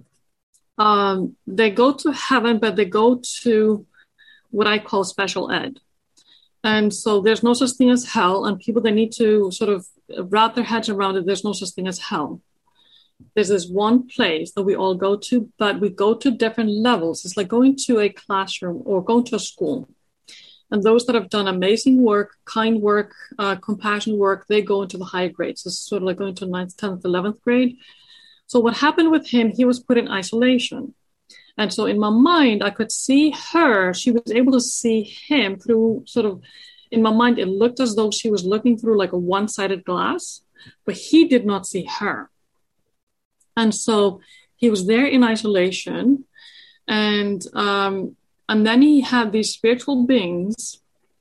um, they go to heaven, but they go to what I call special ed. And so there's no such thing as hell, and people, they need to sort of wrap their heads around it. There's no such thing as hell. There's this one place that we all go to, but we go to different levels. It's like going to a classroom or going to a school. And those that have done amazing work, kind work, uh, compassion work, they go into the higher grades. It's sort of like going to ninth, tenth, eleventh grade. So what happened with him, he was put in isolation. And so in my mind, I could see her. She was able to see him through sort of, in my mind, it looked as though she was looking through like a one-sided glass, but he did not see her. And so he was there in isolation. And, um, and then he had these spiritual beings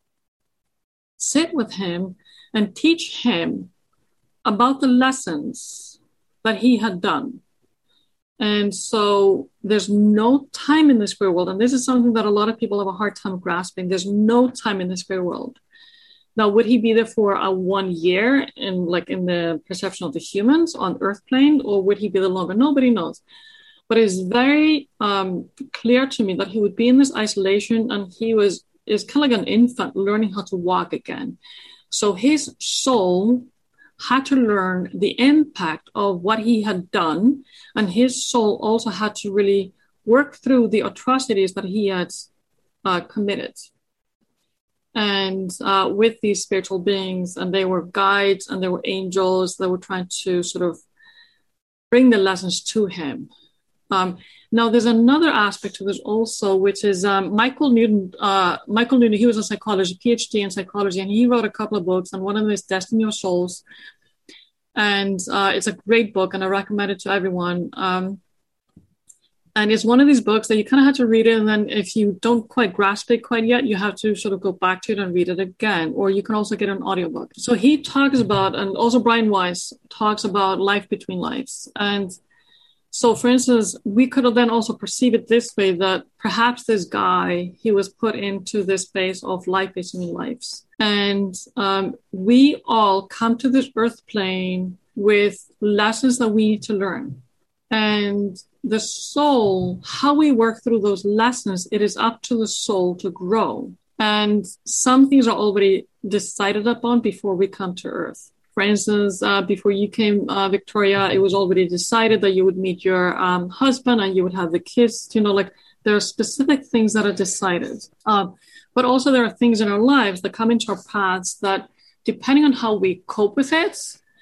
sit with him and teach him about the lessons that he had done. And so there's no time in the spirit world. And this is something that a lot of people have a hard time grasping. There's no time in the spirit world. Now, would he be there for a one year in like in the perception of the humans on earth plane, or would he be there longer? Nobody knows. But it's very um, clear to me that he would be in this isolation, and he was is kind of like an infant learning how to walk again. So his soul had to learn the impact of what he had done, and his soul also had to really work through the atrocities that he had uh, committed. And uh, with these spiritual beings, and they were guides and they were angels that were trying to sort of bring the lessons to him. Um, now, there's another aspect to this also, which is um, Michael Newton. Uh, Michael Newton, he was a psychologist, PhD in psychology, and he wrote a couple of books, and one of them is Destiny of Souls. And uh, it's a great book, and I recommend it to everyone. Um, and it's one of these books that you kind of have to read it, and then if you don't quite grasp it quite yet, you have to sort of go back to it and read it again. Or you can also get an audiobook. So he talks about, and also Brian Weiss talks about life between lives. And so, for instance, we could then also perceive it this way, that perhaps this guy, he was put into this space of life between lives. And um, we all come to this earth plane with lessons that we need to learn. And the soul, how we work through those lessons, it is up to the soul to grow. And some things are already decided upon before we come to earth. For instance, uh, before you came, uh, Victoria, it was already decided that you would meet your um, husband and you would have the kids. You know, like there are specific things that are decided. Uh, but also there are things in our lives that come into our paths that, depending on how we cope with it,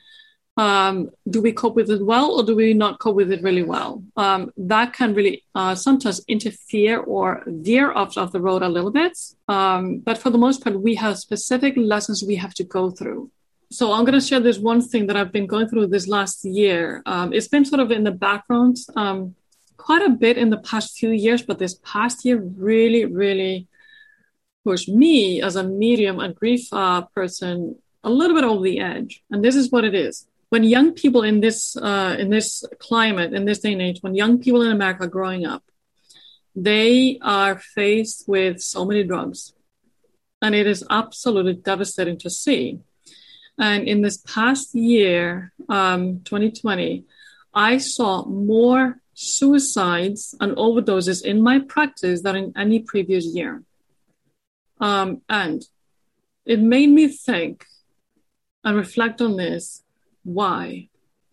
um, do we cope with it well or do we not cope with it really well? Um, that can really uh, sometimes interfere or veer off of the road a little bit. Um, but for the most part, we have specific lessons we have to go through. So I'm going to share this one thing that I've been going through this last year. Um, it's been sort of in the background um, quite a bit in the past few years, but this past year really, really pushed me as a medium and grief uh, person a little bit over the edge. And this is what it is. When young people in this uh, in this climate, in this day and age, when young people in America are growing up, they are faced with so many drugs. And it is absolutely devastating to see. And in this past year, um, twenty twenty, I saw more suicides and overdoses in my practice than in any previous year. Um, and it made me think and reflect on this, why?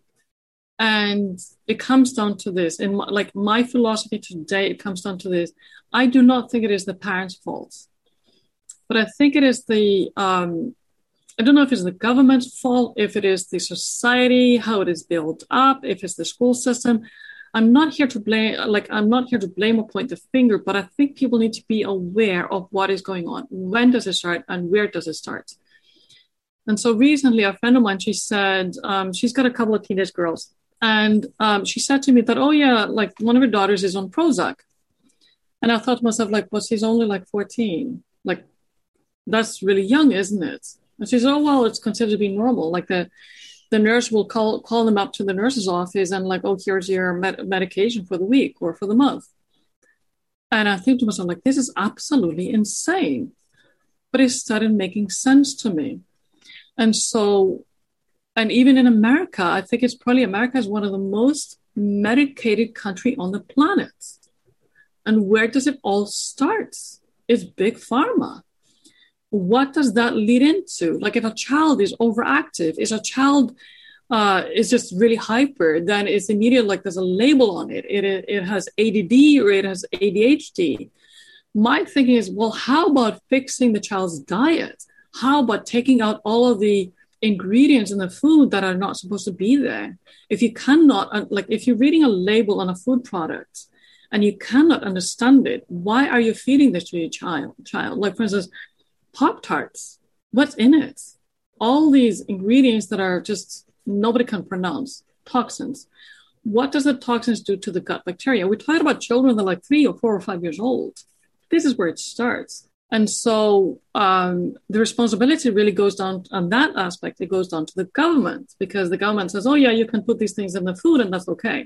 And it comes down to this. In my, like my philosophy today, it comes down to this. I do not think it is the parents' fault, but I think it is the... Um, I don't know if it's the government's fault, if it is the society, how it is built up, if it's the school system. I'm not here to blame, like, I'm not here to blame or point the finger, but I think people need to be aware of what is going on. When does it start and where does it start? And so recently, a friend of mine, she said, um, she's got a couple of teenage girls. And um, she said to me that, oh yeah, like one of her daughters is on Prozac. And I thought to myself, like, well, she's only like fourteen. Like, that's really young, isn't it? And she said, oh, well, it's considered to be normal. Like the the nurse will call call them up to the nurse's office and like, oh, here's your med- medication for the week or for the month. And I think to myself, like, this is absolutely insane. But it started making sense to me. And so, and even in America, I think it's probably America is one of the most medicated country on the planet. And where does it all start? It's big pharma. What does that lead into? Like if a child is overactive, if a child uh, is just really hyper, then it's immediately like there's a label on it. It, it has A D D or it has A D H D. My thinking is, well, how about fixing the child's diet? How about taking out all of the ingredients in the food that are not supposed to be there? If you cannot, like if you're reading a label on a food product and you cannot understand it, why are you feeding this to your child? Child, like for instance, Pop-Tarts, what's in it? All these ingredients that are just nobody can pronounce, toxins. What does the toxins do to the gut bacteria? We talk about children that are like three or four or five years old. This is where it starts. And so um, the responsibility really goes down on that aspect. It goes down to the government because the government says, oh, yeah, you can put these things in the food and that's okay.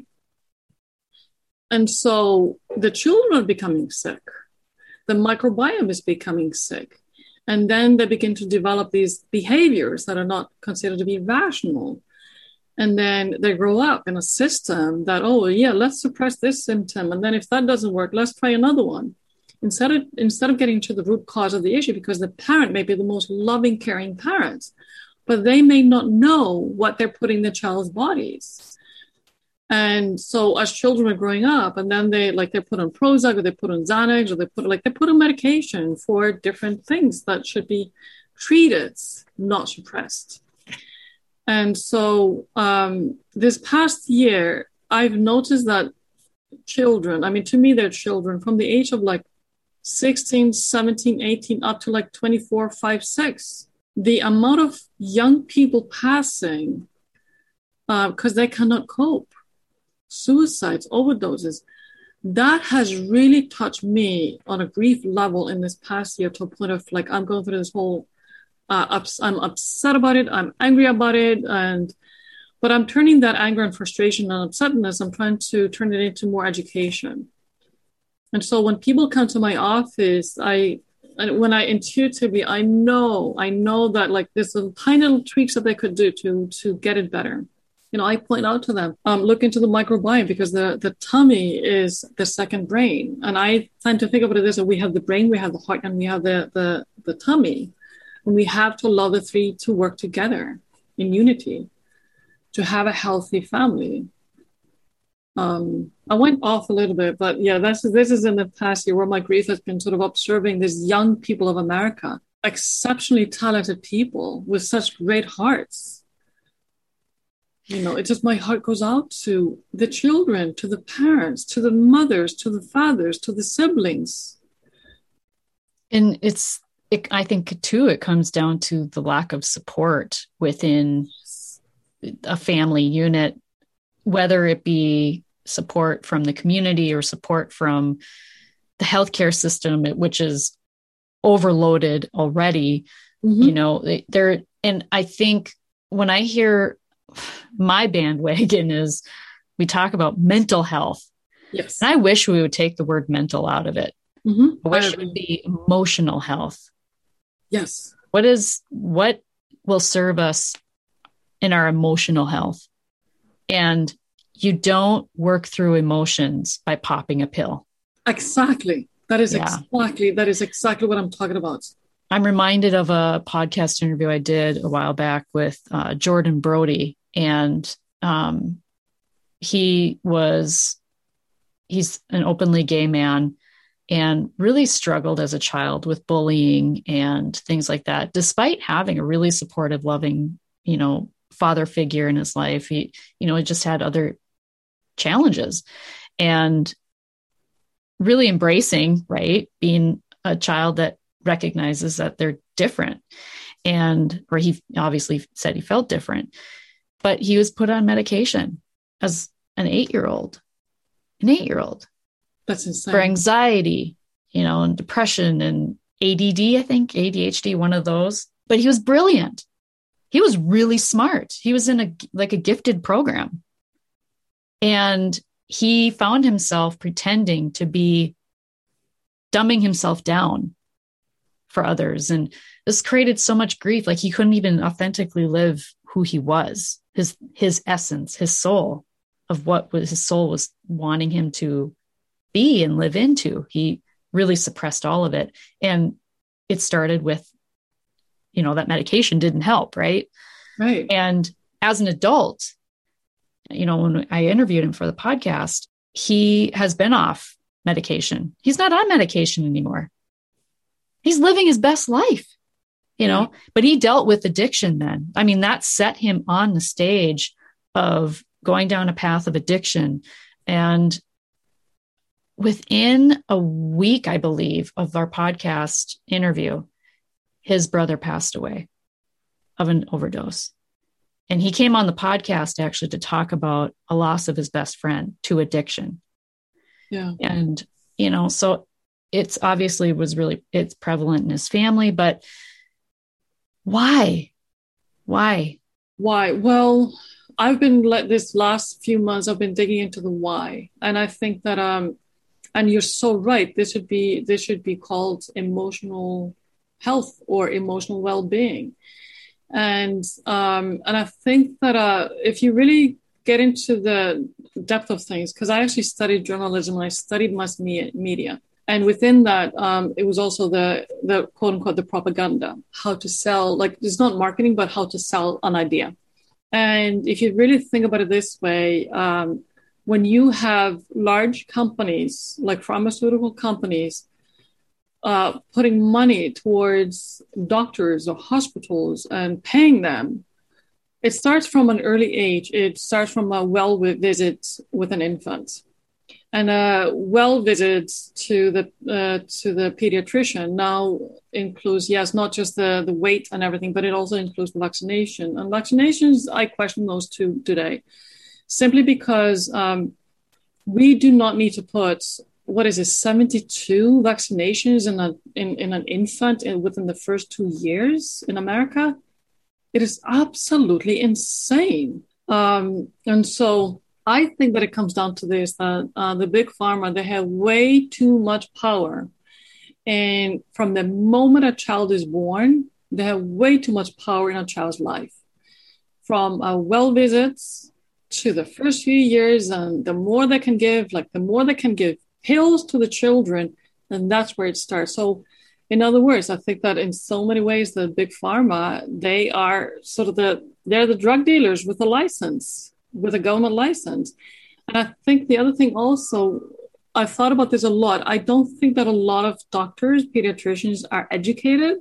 And so the children are becoming sick. The microbiome is becoming sick. And then they begin to develop these behaviors that are not considered to be rational. And then they grow up in a system that, oh, yeah, let's suppress this symptom. And then if that doesn't work, let's try another one. Instead of, instead of getting to the root cause of the issue, because the parent may be the most loving, caring parent, but they may not know what they're putting in the child's bodies. And so as children are growing up, and then they like they put on Prozac or they put on Xanax or they put like they put on medication for different things that should be treated, not suppressed. And so um, this past year, I've noticed that children, I mean, to me, they're children from the age of like sixteen, seventeen, eighteen, up to like twenty-four, five, six. The amount of young people passing because uh, they cannot cope. Suicides, overdoses, that has really touched me on a grief level in this past year to a point of like, I'm going through this whole, uh, ups, I'm upset about it, I'm angry about it, and but I'm turning that anger and frustration and upsetness, I'm trying to turn it into more education. And so when people come to my office, I, and when I intuitively, I know, I know that like there's little tiny little tweaks that they could do to, to get it better. You know, I point out to them, um, look into the microbiome because the, the tummy is the second brain. And I tend to think of it this way. We have the brain, we have the heart, and we have the, the, the tummy. And we have to allow the three to work together in unity to have a healthy family. Um, I went off a little bit, but yeah, that's, this is in the past year where my grief has been sort of observing these young people of America, exceptionally talented people with such great hearts. You know, it just, my heart goes out to the children, to the parents, to the mothers, to the fathers, to the siblings. And it's, it, I think too, it comes down to the lack of support within a family unit, whether it be support from the community or support from the healthcare system, which is overloaded already. Mm-hmm. You know, there, and I think when I hear my bandwagon is we talk about mental health. Yes. And I wish we would take the word mental out of it. Mm-hmm. I wish it would be emotional health. Yes. What is, what will serve us in our emotional health? And you don't work through emotions by popping a pill. Exactly. That is yeah. exactly, that is exactly what I'm talking about. I'm reminded of a podcast interview I did a while back with uh, Jordan Brody. And um, he was, he's an openly gay man and really struggled as a child with bullying and things like that, despite having a really supportive, loving, you know, father figure in his life. He, you know, he just had other challenges and really embracing, right, being a child that recognizes that they're different. And, or he obviously said he felt different, but he was put on medication as an eight-year-old, an eight-year-old. That's insane. For anxiety, you know, and depression and A D D, I think, A D H D, one of those. But he was brilliant. he was really smart. He was in a, like a gifted program. And he found himself pretending to be dumbing himself down for others. And this created so much grief. Like he couldn't even authentically live who he was, his, his essence, his soul of what was his soul was wanting him to be and live into. He really suppressed all of it. And it started with, you know, that medication didn't help. Right. Right. And as an adult, you know, when I interviewed him for the podcast, he has been off medication. He's not on medication anymore. He's living his best life, you know, but he dealt with addiction then. I mean, that set him on the stage of going down a path of addiction. And within a week, I believe, of our podcast interview, his brother passed away of an overdose. And he came on the podcast actually to talk about a loss of his best friend to addiction. Yeah. And, you know, so it's obviously was really, it's prevalent in his family, but why? Why? Why? Well, I've been like this last few months, I've been digging into the why. And I think that, um, and you're so right. This should be, this should be called emotional health or emotional well-being. And, um, and I think that, uh, if you really get into the depth of things, because I actually studied journalism and I studied mass media. And within that, um, it was also the, the quote unquote, the propaganda, how to sell, like it's not marketing, but how to sell an idea. And if you really think about it this way, um, when you have large companies, like pharmaceutical companies, uh, putting money towards doctors or hospitals and paying them, it starts from an early age. It starts from a well visit with an infant. And a well visit to the uh, to the pediatrician now includes, yes, not just the, the weight and everything, but it also includes the vaccination. And vaccinations, I question those two today, simply because um, we do not need to put, what is it, seventy-two vaccinations in, a, in, in an infant in, within the first two years in America. It is absolutely insane. Um, and so I think that it comes down to this, that uh, the big pharma, they have way too much power. And from the moment a child is born, they have way too much power in a child's life. From uh, well visits to the first few years, and the more they can give, like the more they can give pills to the children, and that's where it starts. So in other words, I think that in so many ways, the big pharma, they are sort of the, they're the drug dealers with a license, with a government license. And I think the other thing also, I've thought about this a lot. I don't think that a lot of doctors, pediatricians are educated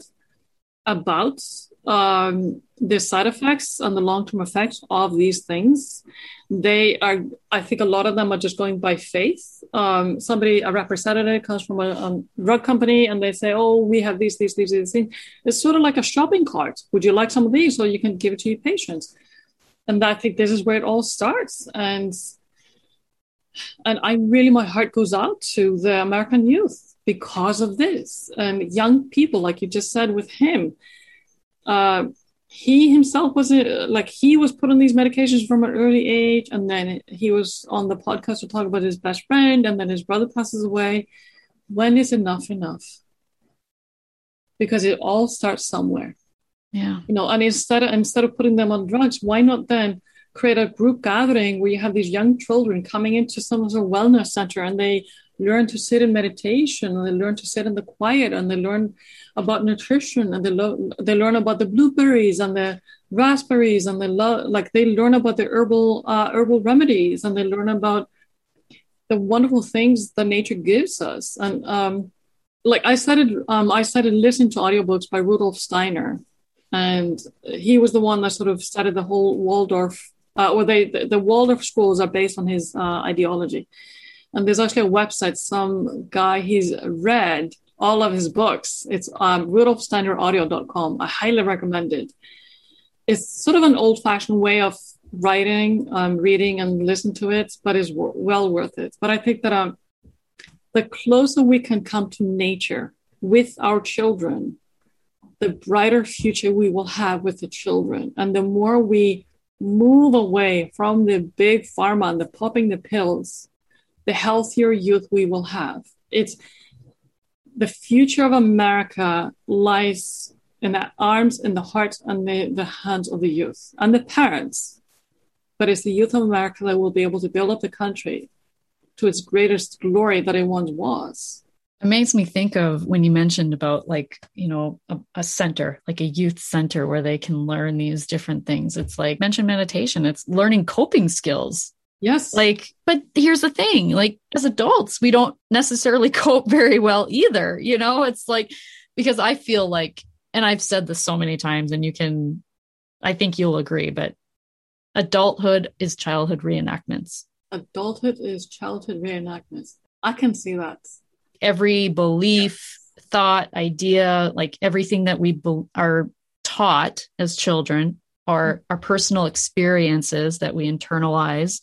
about um, the side effects and the long-term effects of these things. They are, I think a lot of them are just going by faith. Um, somebody, a representative comes from a, a drug company and they say, oh, we have these, these, these, these things. It's sort of like a shopping cart. Would you like some of these so you can give it to your patients? And I think this is where it all starts. And and I really, my heart goes out to the American youth because of this. And young people, like you just said with him, uh, he himself was a, like, he was put on these medications from an early age. And then he was on the podcast to talk about his best friend. And then his brother passes away. When is enough enough? Because it all starts somewhere. Yeah. You know, and instead of, instead of putting them on drugs, why not then create a group gathering where you have these young children coming into some sort of wellness center and they learn to sit in meditation and they learn to sit in the quiet and they learn about nutrition and they, lo- they learn about the blueberries and the raspberries and they lo- like they learn about the herbal uh, herbal remedies and they learn about the wonderful things that nature gives us. And um, like I started, um, I started listening to audiobooks by Rudolf Steiner. And he was the one that sort of started the whole Waldorf, uh, or they, the, the Waldorf schools are based on his uh, ideology. And there's actually a website, some guy, he's read all of his books. It's um, rudolf steiner audio dot com. I highly recommend it. It's sort of an old-fashioned way of writing, um, reading and listen to it, but it's w- well worth it. But I think that um, the closer we can come to nature with our children, the brighter future we will have with the children. And the more we move away from the big pharma and the popping the pills, the healthier youth we will have. It's the future of America lies in the arms, in the hearts, and the, the hands of the youth and the parents. But it's the youth of America that will be able to build up the country to its greatest glory that it once was. It makes me think of when you mentioned about like, you know, a, a center, like a youth center where they can learn these different things. It's like mention meditation. It's learning coping skills. Yes. Like, but here's the thing, like as adults, we don't necessarily cope very well either. You know, it's like, because I feel like, and I've said this so many times and you can, I think you'll agree, but adulthood is childhood reenactments. Adulthood is childhood reenactments. I can see that. Every belief, yes. thought, idea, like everything that we be- are taught as children are mm-hmm. our personal experiences that we internalize.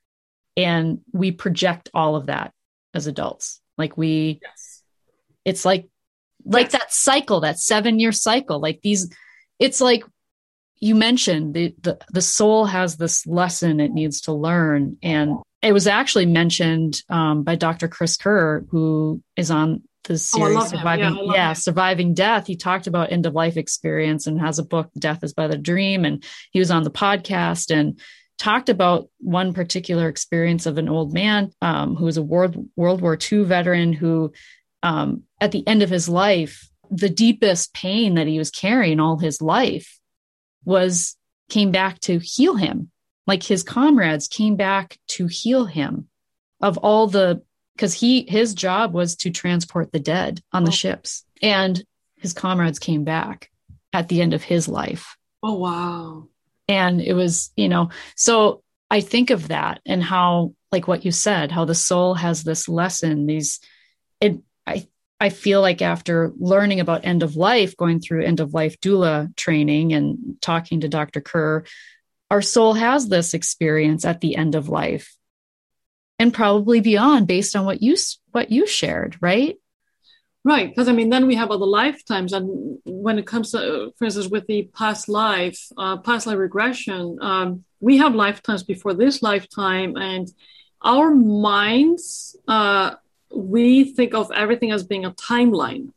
And we project all of that as adults. Like we, yes. it's like, like yes. that cycle, that seven year cycle, like these, it's like you mentioned the, the, the soul has this lesson it needs to learn. And it was actually mentioned um, by Doctor Chris Kerr, who is on the series, oh, Surviving, yeah, yeah Surviving Death. He talked about end of life experience and has a book, Death is but a Dream. And he was on the podcast and talked about one particular experience of an old man um, who was a World, World War Two veteran who, um, at the end of his life, the deepest pain that he was carrying all his life was came back to heal him. Like his comrades came back to heal him of all the, because he his job was to transport the dead on the oh. ships, and his comrades came back at the end of his life. Oh, wow. And it was, you know, so I think of that and how, like what you said, how the soul has this lesson, these, it, I, I feel like after learning about end of life, going through end of life doula training and talking to Doctor Kerr, our soul has this experience at the end of life and probably beyond based on what you, what you shared, right? Right, because I mean, then we have other lifetimes, and when it comes to, for instance, with the past life, uh, past life regression, um, we have lifetimes before this lifetime, and our minds, uh, we think of everything as being a timeline,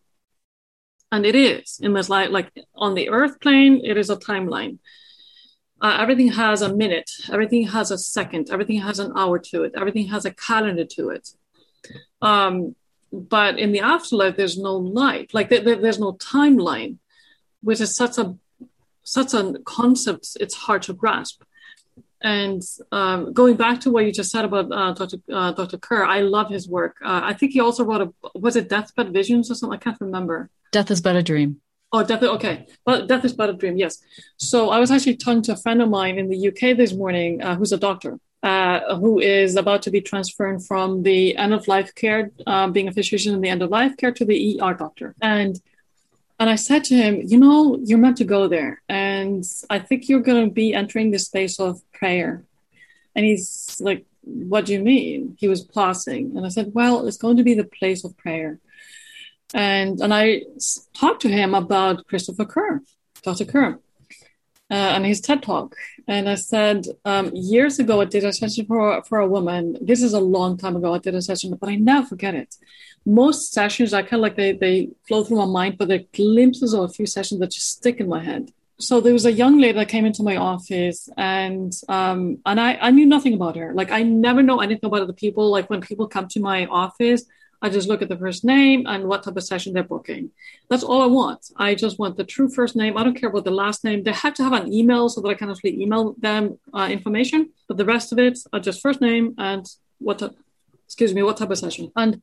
and it is in this life, like on the Earth plane, it is a timeline. Uh, everything has a minute, everything has a second, everything has an hour to it, everything has a calendar to it. Um, But in the afterlife, there's no life, like there, there's no timeline, which is such a such a concept. It's hard to grasp. And um, going back to what you just said about uh, Doctor Uh, Doctor Kerr, I love his work. Uh, I think he also wrote a was it Deathbed Visions or something? I can't remember. Death is but a dream. Oh, death. Okay, but death is but a dream. Yes. So I was actually talking to a friend of mine in the U K this morning, uh, who's a doctor. Uh, who is about to be transferred from the end of life care, uh, being a physician in the end of life care, to the E R doctor. And and I said to him, you know, you're meant to go there. And I think you're going to be entering the space of prayer. And he's like, what do you mean? He was pausing. And I said, well, it's going to be the place of prayer. And, and I talked to him about Christopher Kerr, Doctor Kerr. Uh, and his TED Talk. And I said, um, years ago, I did a session for, for a woman. This is a long time ago. I did a session, but I never forget it. Most sessions, I kind of like they, they flow through my mind, but they're glimpses of a few sessions that just stick in my head. So there was a young lady that came into my office, and um, and I, I knew nothing about her. Like, I never know anything about other people. Like, when people come to my office, I just look at the first name and what type of session they're booking. That's all I want. I just want the true first name. I don't care about the last name. They have to have an email so that I can actually email them uh, information. But the rest of it are just first name and what, t- excuse me, what type of session. And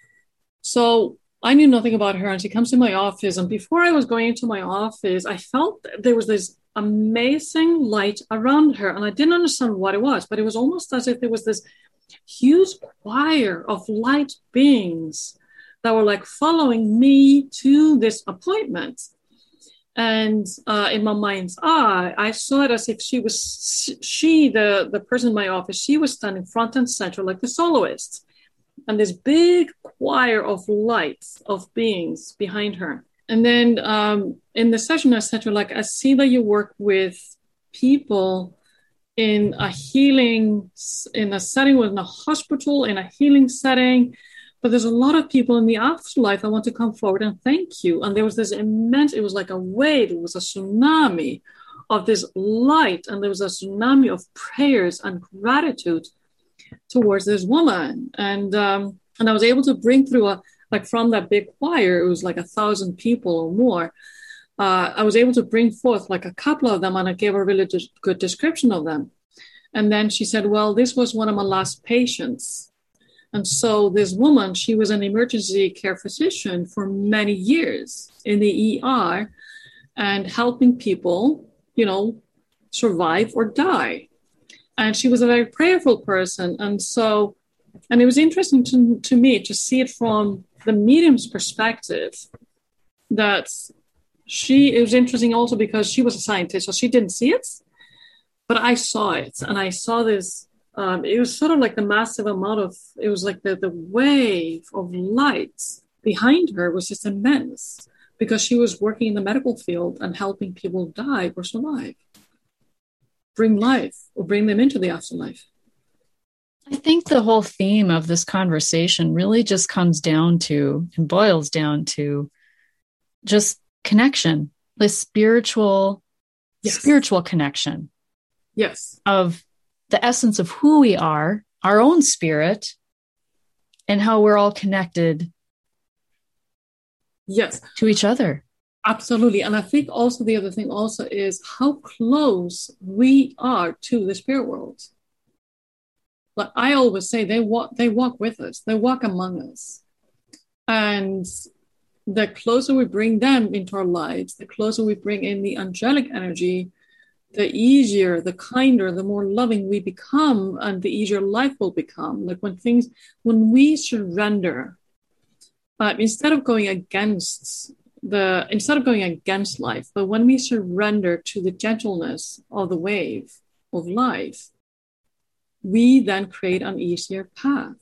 so I knew nothing about her. And she comes to my office. And before I was going into my office, I felt there was this amazing light around her. And I didn't understand what it was, but it was almost as if there was this huge choir of light beings that were like following me to this appointment. And uh, in my mind's eye, I saw it as if she was, she, the, the person in my office, she was standing front and center like the soloist. And this big choir of lights, of beings behind her. And then um, in the session, I said to her, like, I see that you work with people in a healing, in a setting within a hospital, in a healing setting. But there's a lot of people in the afterlife. I want to come forward and thank you. And there was this immense, it was like a wave, it was a tsunami of this light. And there was a tsunami of prayers and gratitude towards this woman. And um, and I was able to bring through a, like from that big choir, it was like a thousand people or more. Uh, I was able to bring forth like a couple of them, and I gave a really de- good description of them. And then she said, well, this was one of my last patients. And so this woman, she was an emergency care physician for many years in the E R and helping people, you know, survive or die. And she was a very prayerful person. And so, and it was interesting to, to me to see it from the medium's perspective, that she, it was interesting also because she was a scientist, so she didn't see it, but I saw it. And I saw this, um, it was sort of like the massive amount of, it was like the, the wave of light behind her was just immense, because she was working in the medical field and helping people die or survive, bring life or bring them into the afterlife. I think the whole theme of this conversation really just comes down to and boils down to just connection, the spiritual, yes. spiritual connection. Yes. Of the essence of who we are, our own spirit, and how we're all connected. Yes. To each other. Absolutely. And I think also the other thing also is how close we are to the spirit world. Like I always say, they walk, they walk with us, they walk among us. And the closer we bring them into our lives, the closer we bring in the angelic energy, the easier, the kinder, the more loving we become, and the easier life will become. Like when things, when we surrender, uh, instead of going against the, instead of going against life, but when we surrender to the gentleness of the wave of life, we then create an easier path.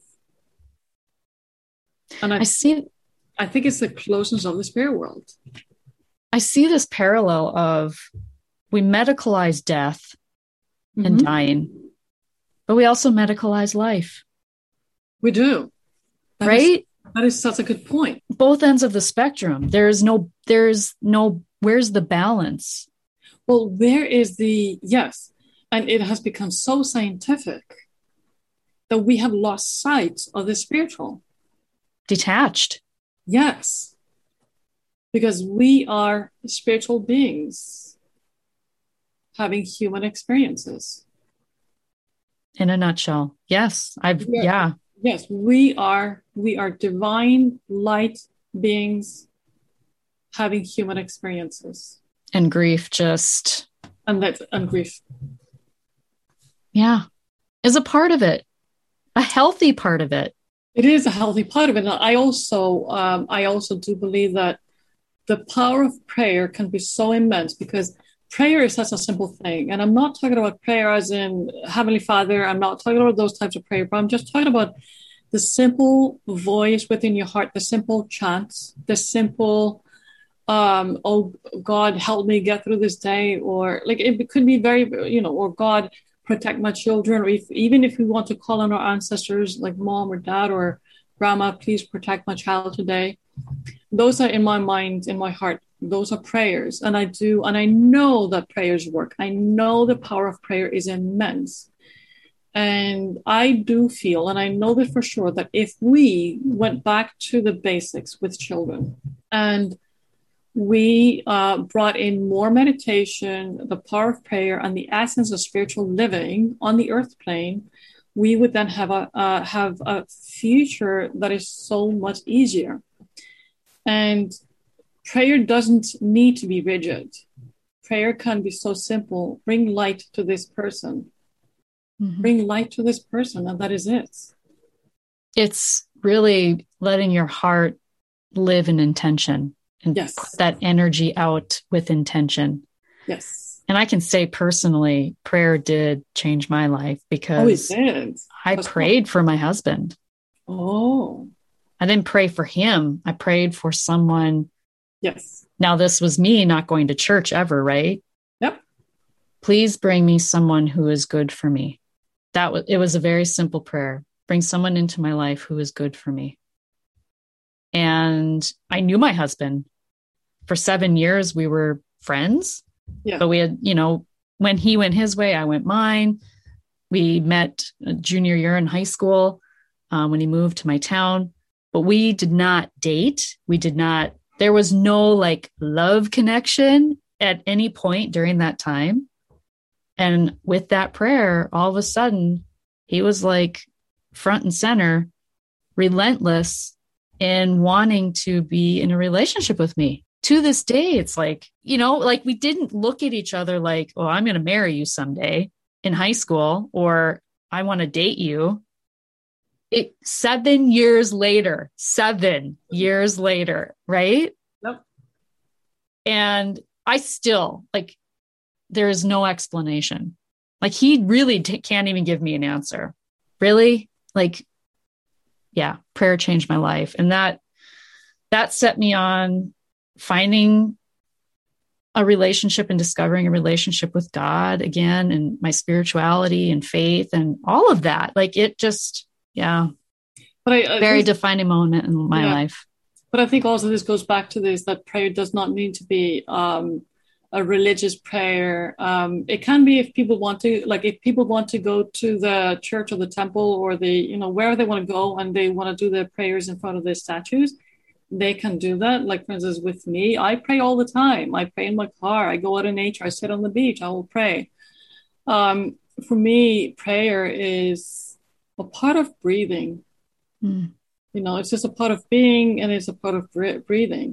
And I, I see, I think it's the closeness of the spirit world. I see this parallel of we medicalize death mm-hmm. and dying, but we also medicalize life. We do. That right? Is, that is such a good point. Both ends of the spectrum. There's no, there's no, where's the balance? Well, where is the, yes. And it has become so scientific that we have lost sight of the spiritual. Detached. Yes. Because we are spiritual beings having human experiences. In a nutshell. Yes. I've, yeah. yeah. Yes, we are, we are divine light beings having human experiences. And grief just. And that, and grief. Yeah. Is a part of it. A healthy part of it. It is a healthy part of it. And I also, um, I also do believe that the power of prayer can be so immense, because prayer is such a simple thing. And I'm not talking about prayer as in Heavenly Father. I'm not talking about those types of prayer, but I'm just talking about the simple voice within your heart, the simple chants, the simple, um, oh, God, help me get through this day. Or like, it could be very, you know, or God, protect my children. Or if, even if we want to call on our ancestors like mom or dad or grandma, please protect my child today. Those are in my mind, in my heart. Those are prayers. And I do, and I know that prayers work. I know the power of prayer is immense. And I do feel, and I know that for sure, that if we went back to the basics with children and we uh, brought in more meditation, the power of prayer, and the essence of spiritual living on the earth plane, we would then have a uh, have a future that is so much easier. And prayer doesn't need to be rigid. Prayer can be so simple. Bring light to this person. Mm-hmm. Bring light to this person, and that is it. It's really letting your heart live in intention and yes. put that energy out with intention. Yes. And I can say personally, prayer did change my life, because oh, it did. I That's prayed cool. for my husband. Oh. I didn't pray for him. I prayed for someone Yes. Now, this was me not going to church ever, right? Yep. Please bring me someone who is good for me. That was, it was a very simple prayer. Bring someone into my life who is good for me. And I knew my husband. For seven years, we were friends. Yeah. But we had, you know, when he went his way, I went mine. We met junior year in high school uh, when he moved to my town. But we did not date. We did not, there was no like love connection at any point during that time. And with that prayer, all of a sudden, he was like front and center, relentless in wanting to be in a relationship with me. To this day, it's like, you know, like we didn't look at each other like, oh, I'm going to marry you someday in high school, or I want to date you. It seven years later, seven years later, right? Yep. And I still like, there is no explanation. Like he really t- can't even give me an answer. Really? Like, yeah, prayer changed my life. And that, that set me on finding a relationship and discovering a relationship with God again, and my spirituality and faith and all of that. Like it just, yeah, but I, I very think, defining moment in my yeah. life. But I think also this goes back to this, that prayer does not need to be um, a religious prayer. Um, it can be if people want to, like if people want to go to the church or the temple or the, you know, wherever they want to go and they want to do their prayers in front of their statues, they can do that. Like, for instance, with me, I pray all the time. I pray in my car. I go out in nature. I sit on the beach. I will pray. Um, for me, prayer is a part of breathing. Mm. You know, it's just a part of being, and it's a part of breathing.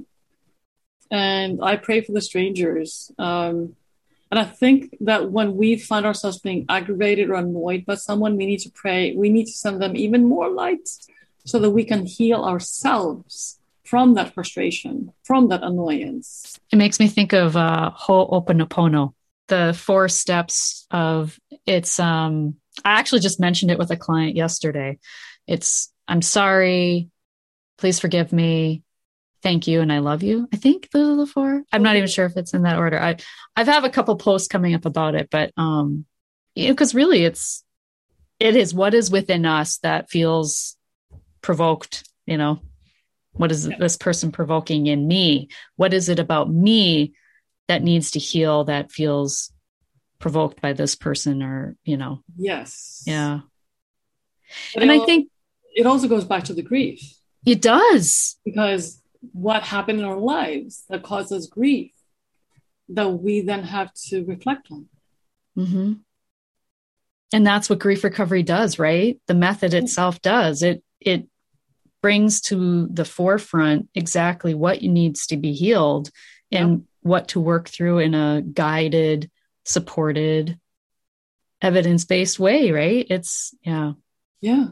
And I pray for the strangers. Um, and I think that when we find ourselves being aggravated or annoyed by someone, we need to pray. We need to send them even more light so that we can heal ourselves from that frustration, from that annoyance. It makes me think of uh, Ho'oponopono, the four steps of it's. Um, I actually just mentioned it with a client yesterday. It's, I'm sorry, please forgive me, thank you, and I love you. I think those are the four. I'm not even sure if it's in that order. I, I've have a couple posts coming up about it, but um, you know, because really it's, it is what is within us that feels provoked, you know. What is Yeah. this person provoking in me? What is it about me that needs to heal that feels provoked by this person, or, you know? Yes. Yeah. But and I I think it also goes back to the grief. It does. Because what happened in our lives that causes grief that we then have to reflect on. Mm-hmm. And that's what grief recovery does, right? The method itself does. It, it, brings to the forefront exactly what needs to be healed and yep. what to work through in a guided, supported, evidence-based way, right? It's, yeah. Yeah.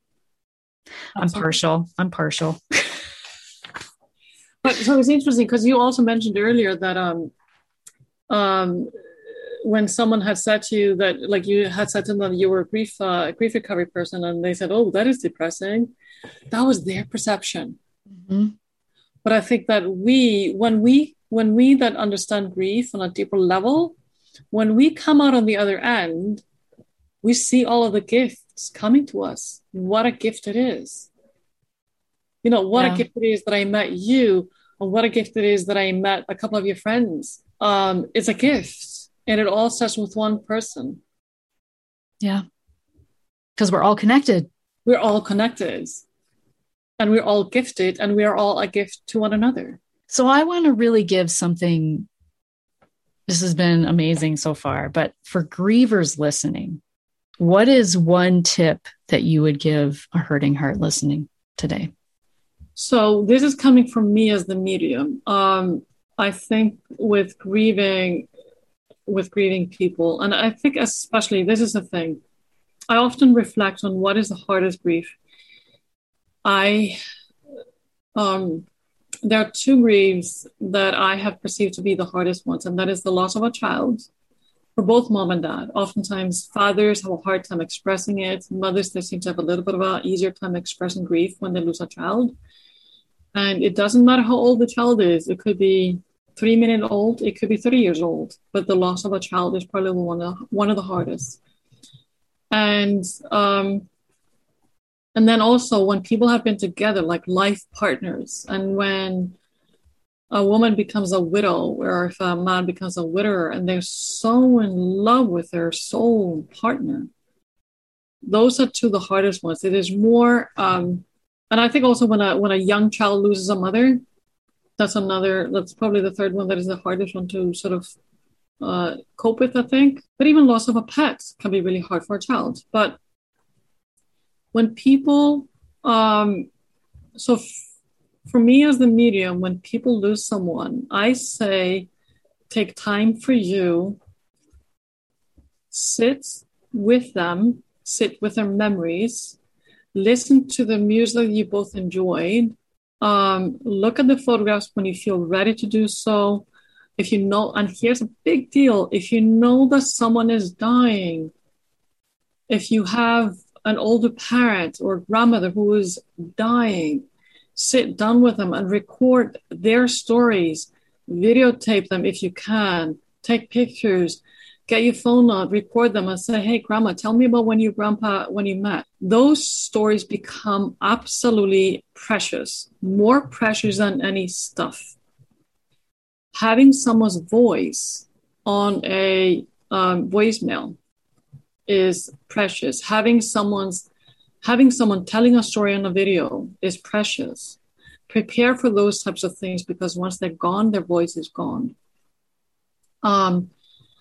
I'm partial. I'm partial. But so it's interesting because you also mentioned earlier that um, um, when someone had said to you that, like you had said to them that you were a grief, uh, grief recovery person, and they said, oh, that is depressing. That was their perception. Mm-hmm. But I think that we, when we, when we that understand grief on a deeper level, when we come out on the other end, we see all of the gifts coming to us. What a gift it is. You know, what yeah. a gift it is that I met you, and what a gift it is that I met a couple of your friends. Um, it's a gift, and it all starts with one person. Yeah. Because we're all connected. We're all connected. And we're all gifted, and we are all a gift to one another. So I want to really give something. This has been amazing so far, but for grievers listening, what is one tip that you would give a hurting heart listening today? So this is coming from me as the medium. Um, I think with grieving, with grieving people, and I think especially, this is the thing, I often reflect on what is the hardest grief. I, um, there are two griefs that I have perceived to be the hardest ones, and that is the loss of a child for both mom and dad. Oftentimes fathers have a hard time expressing it. Mothers, they seem to have a little bit of an easier time expressing grief when they lose a child. And it doesn't matter how old the child is. It could be three minutes old. It could be thirty years old. But the loss of a child is probably one of, one of the hardest. And um, and then also when people have been together, like life partners, and when a woman becomes a widow, or if a man becomes a widower, and they're so in love with their soul partner, those are two of the hardest ones. It is more, um, and I think also when a when a young child loses a mother, that's another. That's probably the third one that is the hardest one to sort of uh, cope with, I think. But even loss of a pet can be really hard for a child. But when people, um, so. F- For me as the medium, when people lose someone, I say, take time for you, sit with them, sit with their memories, listen to the music that you both enjoyed, um, look at the photographs when you feel ready to do so. If you know, and here's a big deal, if you know that someone is dying, if you have an older parent or grandmother who is dying, sit down with them and record their stories, videotape them if you can, take pictures, get your phone out, record them and say, hey, grandma, tell me about when you grandpa, when you met. Those stories become absolutely precious, more precious than any stuff. Having someone's voice on a um, voicemail is precious. Having someone's Having someone telling a story on a video is precious. Prepare for those types of things, because once they're gone, their voice is gone. Um,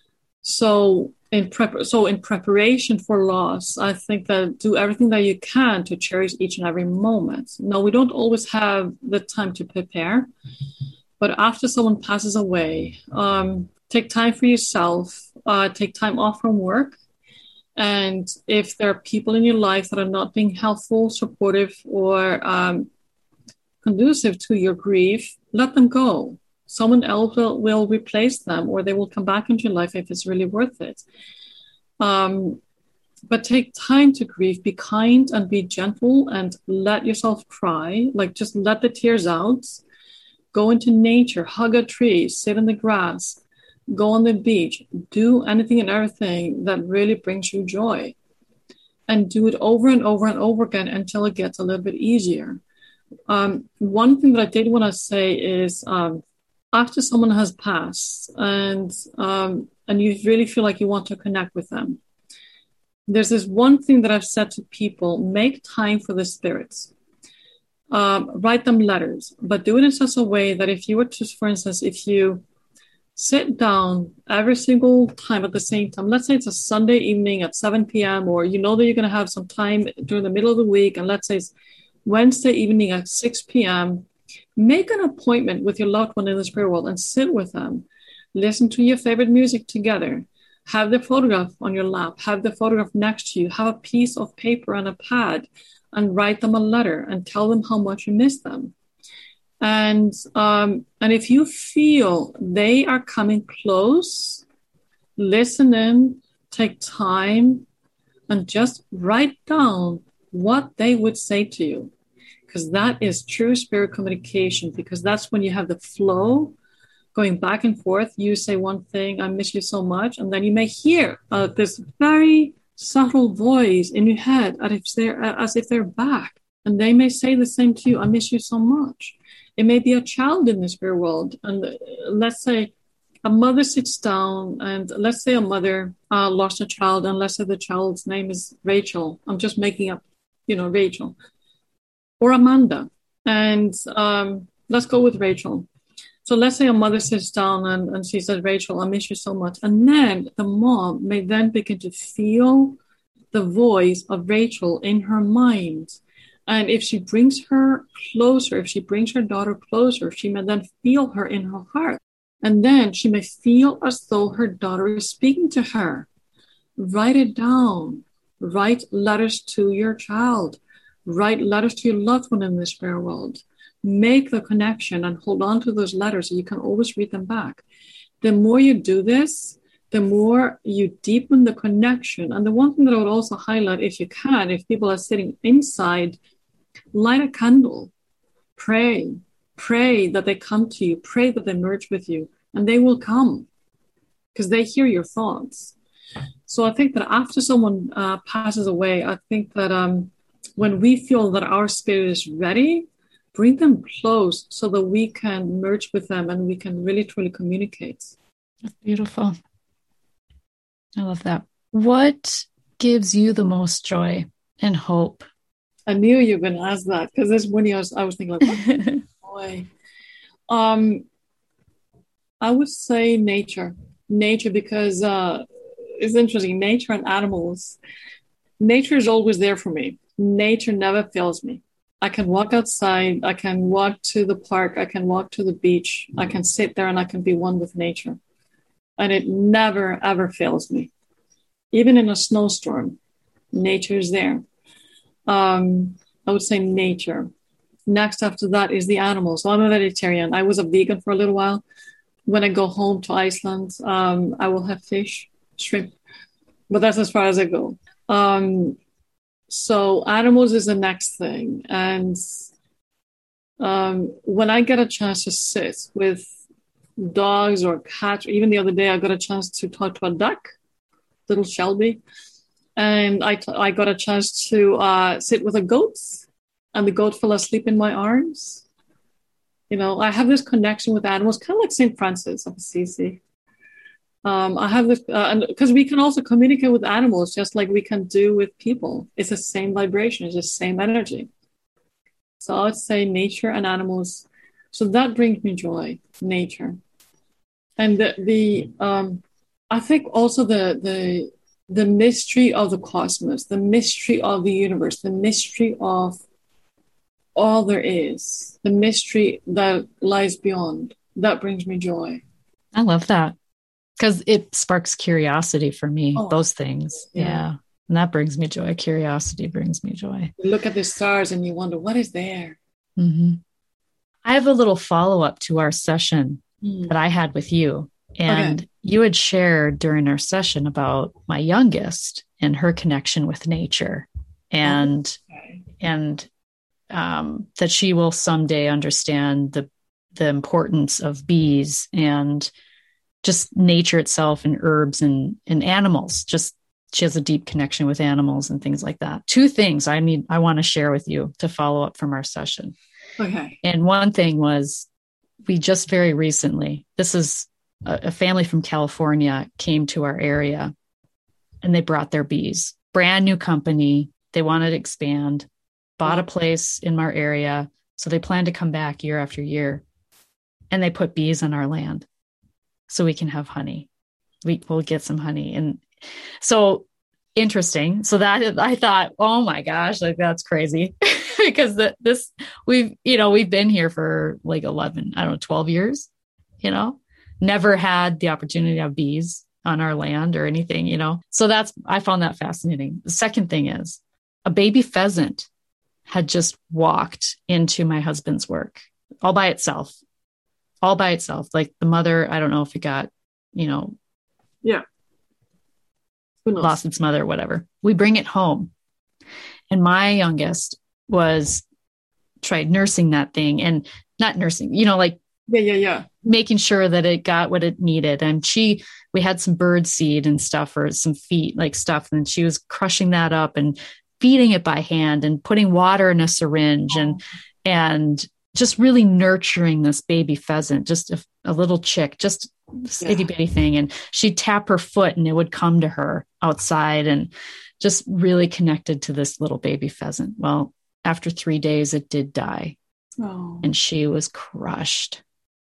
so in prep, so in preparation for loss, I think that do everything that you can to cherish each and every moment. Now, we don't always have the time to prepare, but after someone passes away, um, take time for yourself, uh, take time off from work. And if there are people in your life that are not being helpful, supportive, or um, conducive to your grief, let them go. Someone else will, will replace them, or they will come back into your life if it's really worth it. Um, but take time to grieve. Be kind and be gentle, and let yourself cry. Like, just let the tears out. Go into nature, hug a tree, sit in the grass. Go on the beach, do anything and everything that really brings you joy, and do it over and over and over again until it gets a little bit easier. Um, one thing that I did want to say is um, after someone has passed and um, and you really feel like you want to connect with them, there's this one thing that I've said to people: make time for the spirits. Um, write them letters, but do it in such a way that if you were to, for instance, if you sit down every single time at the same time. Let's say it's a Sunday evening at seven p.m. or you know that you're going to have some time during the middle of the week. And let's say it's Wednesday evening at six p.m. Make an appointment with your loved one in the spirit world and sit with them. Listen to your favorite music together. Have the photograph on your lap. Have the photograph next to you. Have a piece of paper and a pad and write them a letter and tell them how much you miss them. And um, and if you feel they are coming close, listen in, take time, and just write down what they would say to you. Because that is true spirit communication, because that's when you have the flow going back and forth. You say one thing, I miss you so much, and then you may hear uh, this very subtle voice in your head as if they're, as if they're back. And they may say the same to you, I miss you so much. It may be a child in the spirit world. And let's say a mother sits down, and let's say a mother uh, lost a child, and let's say the child's name is Rachel. I'm just making up, you know, Rachel. Or Amanda. And um, let's go with Rachel. So let's say a mother sits down and, and she says, Rachel, I miss you so much. And then the mom may then begin to feel the voice of Rachel in her mind. And if she brings her closer, if she brings her daughter closer, she may then feel her in her heart. And then she may feel as though her daughter is speaking to her. Write it down. Write letters to your child. Write letters to your loved one in the spirit world. Make the connection and hold on to those letters so you can always read them back. The more you do this, the more you deepen the connection. And the one thing that I would also highlight, if you can, if people are sitting inside, light a candle. pray, pray that they come to you, pray that they merge with you, and they will come because they hear your thoughts. So I think that after someone uh, passes away, I think that um, when we feel that our spirit is ready, bring them close so that we can merge with them and we can really truly communicate. That's beautiful. I love that. What gives you the most joy and hope? I knew you were going to ask that because this morning I was, I was thinking like, oh, boy. Um, I would say nature, nature, because uh, it's interesting. Nature and animals. Nature is always there for me. Nature never fails me. I can walk outside. I can walk to the park. I can walk to the beach. I can sit there and I can be one with nature. And it never, ever fails me. Even in a snowstorm, nature is there. Um, I would say nature. Next after that is the animals. So I'm a vegetarian. I was a vegan for a little while. When I go home to Iceland, um, I will have fish, shrimp, but that's as far as I go. Um, so animals is the next thing. And um, when I get a chance to sit with dogs or cats, or even the other day, I got a chance to talk to a duck, little Shelby. And I, t- I got a chance to uh, sit with a goat, and the goat fell asleep in my arms. You know, I have this connection with animals, kind of like Saint Francis of Assisi. Um, I have this, uh, and because we can also communicate with animals just like we can do with people. It's the same vibration, it's the same energy. So I would say nature and animals. So that brings me joy, nature. And the, the um, I think also the the the mystery of the cosmos, the mystery of the universe, the mystery of all there is, the mystery that lies beyond, that brings me joy. I love that because it sparks curiosity for me, oh, those things. Yeah. yeah. And that brings me joy. Curiosity brings me joy. You look at the stars and you wonder, what is there? Mm-hmm. I have a little follow-up to our session mm. that I had with you. And okay. you had shared during our session about my youngest and her connection with nature and, okay. and, um, that she will someday understand the, the importance of bees and just nature itself and herbs and, and animals. Just, she has a deep connection with animals and things like that. Two things I need, I want to share with you to follow up from our session. Okay. And one thing was we just very recently, this is a, a family from California came to our area and they brought their bees, brand new company. They wanted to expand, bought a place in our area. So they plan to come back year after year and they put bees on our land so we can have honey. We will get some honey. And so interesting. So that I thought, oh my gosh, like that's crazy because the, this we've, you know, we've been here for like eleven, I don't know, twelve years, you know, never had the opportunity to have bees on our land or anything, you know? So that's, I found that fascinating. The second thing is a baby pheasant had just walked into my husband's work all by itself, all by itself. Like the mother, I don't know if it got, you know, yeah, lost its mother, whatever. We bring it home. And my youngest was tried nursing that thing and not nursing, you know, like, yeah, yeah, yeah. making sure that it got what it needed. And she, we had some bird seed and stuff or some feet, like stuff. And she was crushing that up and feeding it by hand and putting water in a syringe oh. and, and just really nurturing this baby pheasant, just a, a little chick, just this yeah. itty bitty thing. And she'd tap her foot and it would come to her outside and just really connected to this little baby pheasant. Well, after three days, it did die oh. and she was crushed.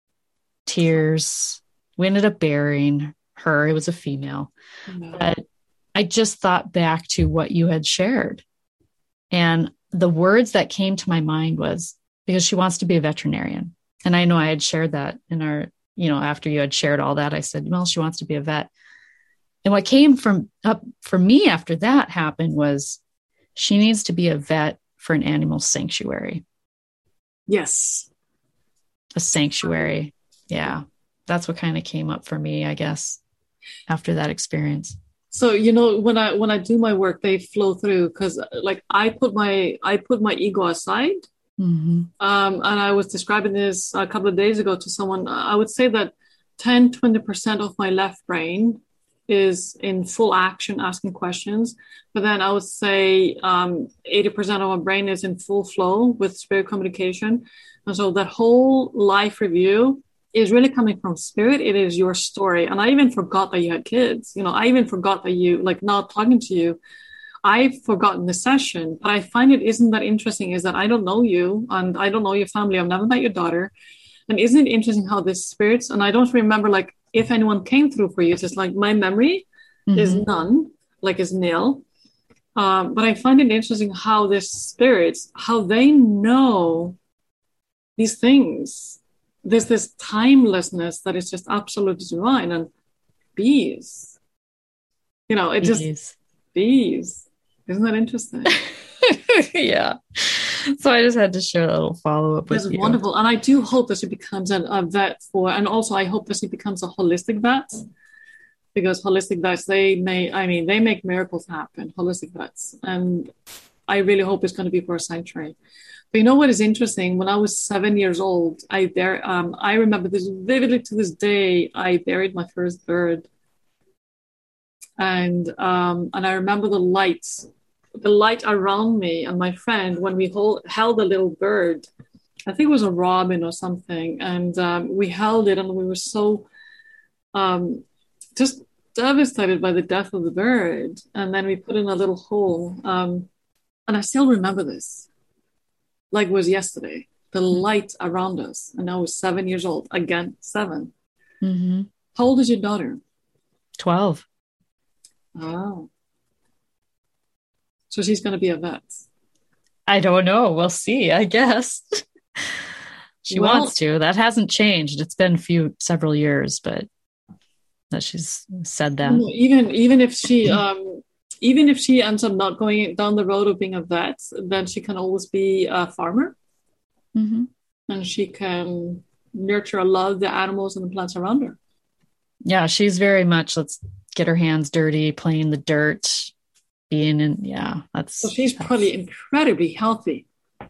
Tears. We ended up burying her. It was a female. No. But I just thought back to what you had shared. And the words that came to my mind was because she wants to be a veterinarian. And I know I had shared that in our, you know, after you had shared all that, I said, well, she wants to be a vet. And what came from up for me after that happened was she needs to be a vet for an animal sanctuary. Yes. A sanctuary. Yeah. That's what kind of came up for me, I guess, after that experience. So, you know, when I, when I do my work, they flow through because like I put my, I put my ego aside Mm-hmm. Um, and I was describing this a couple of days ago to someone. I would say that ten, twenty percent of my left brain is in full action, asking questions. But then I would say um, eighty percent of my brain is in full flow with spirit communication. And so that whole life review is really coming from spirit. It is your story. And I even forgot that you had kids. You know, I even forgot that you, like, not talking to you. I've forgotten the session, but I find it isn't that interesting is that I don't know you and I don't know your family. I've never met your daughter. And isn't it interesting how this spirits, and I don't remember like if anyone came through for you, it's just like my memory mm-hmm. is none, like is nil. Um, but I find it interesting how this spirits, how they know these things. There's this timelessness that is just absolutely divine. And bees, you know, it just, bees. bees. Isn't that interesting? Yeah. So I just had to share a little follow-up with That's you. wonderful. And I do hope that she becomes an, a vet for, and also I hope that she becomes a holistic vet, because holistic vets, they may, I mean, they make miracles happen, holistic vets. And I really hope it's going to be for a sanctuary. But you know what is interesting? When I was seven years old, I there, um, I remember this vividly to this day. I buried my first bird. And um, and I remember the lights, the light around me and my friend when we hold, held a little bird. I think it was a robin or something. And um, we held it and we were so um, just devastated by the death of the bird. And then we put it in a little hole. Um, and I still remember this, like it was yesterday, the light around us. And I was seven years old, again, seven. Mm-hmm. How old is your daughter? twelve. Oh. So she's going to be a vet. I don't know. We'll see, I guess. She well, wants to. That hasn't changed. It's been a few, several years, but that she's said that. Even, even if she, um, even if she ends up not going down the road of being a vet, then she can always be a farmer. Mm-hmm. And she can nurture a lot of the animals and the plants around her. Yeah, she's very much, let's get her hands dirty, playing the dirt, being in, yeah, that's. So she's that's, probably incredibly healthy.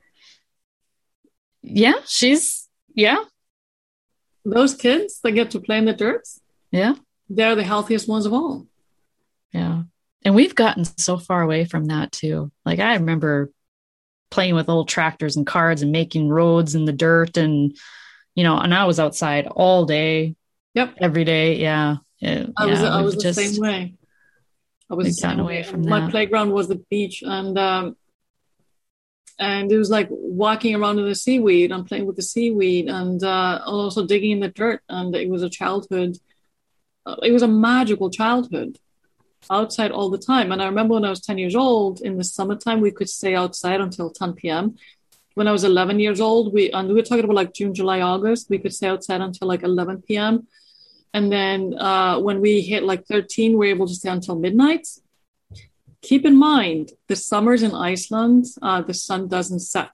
Yeah, she's, yeah. Those kids that get to play in the dirt, yeah, they're the healthiest ones of all. Yeah. And we've gotten so far away from that too. Like I remember playing with old tractors and cars and making roads in the dirt and, you know, and I was outside all day. Yep. Every day. Yeah. It, I was, yeah, I was just, the same way. I was the same away way. From My that. playground was the beach and, um, and it was like walking around in the seaweed and playing with the seaweed and uh, also digging in the dirt. And it was a childhood. Uh, it was a magical childhood outside all the time. And I remember when I was ten years old in the summertime, we could stay outside until ten p.m. When I was eleven years old, we, and we were talking about like June, July, August, we could stay outside until like eleven p.m. And then uh, when we hit like thirteen, we were able to stay until midnight. Keep in mind, the summers in Iceland, uh, the sun doesn't set.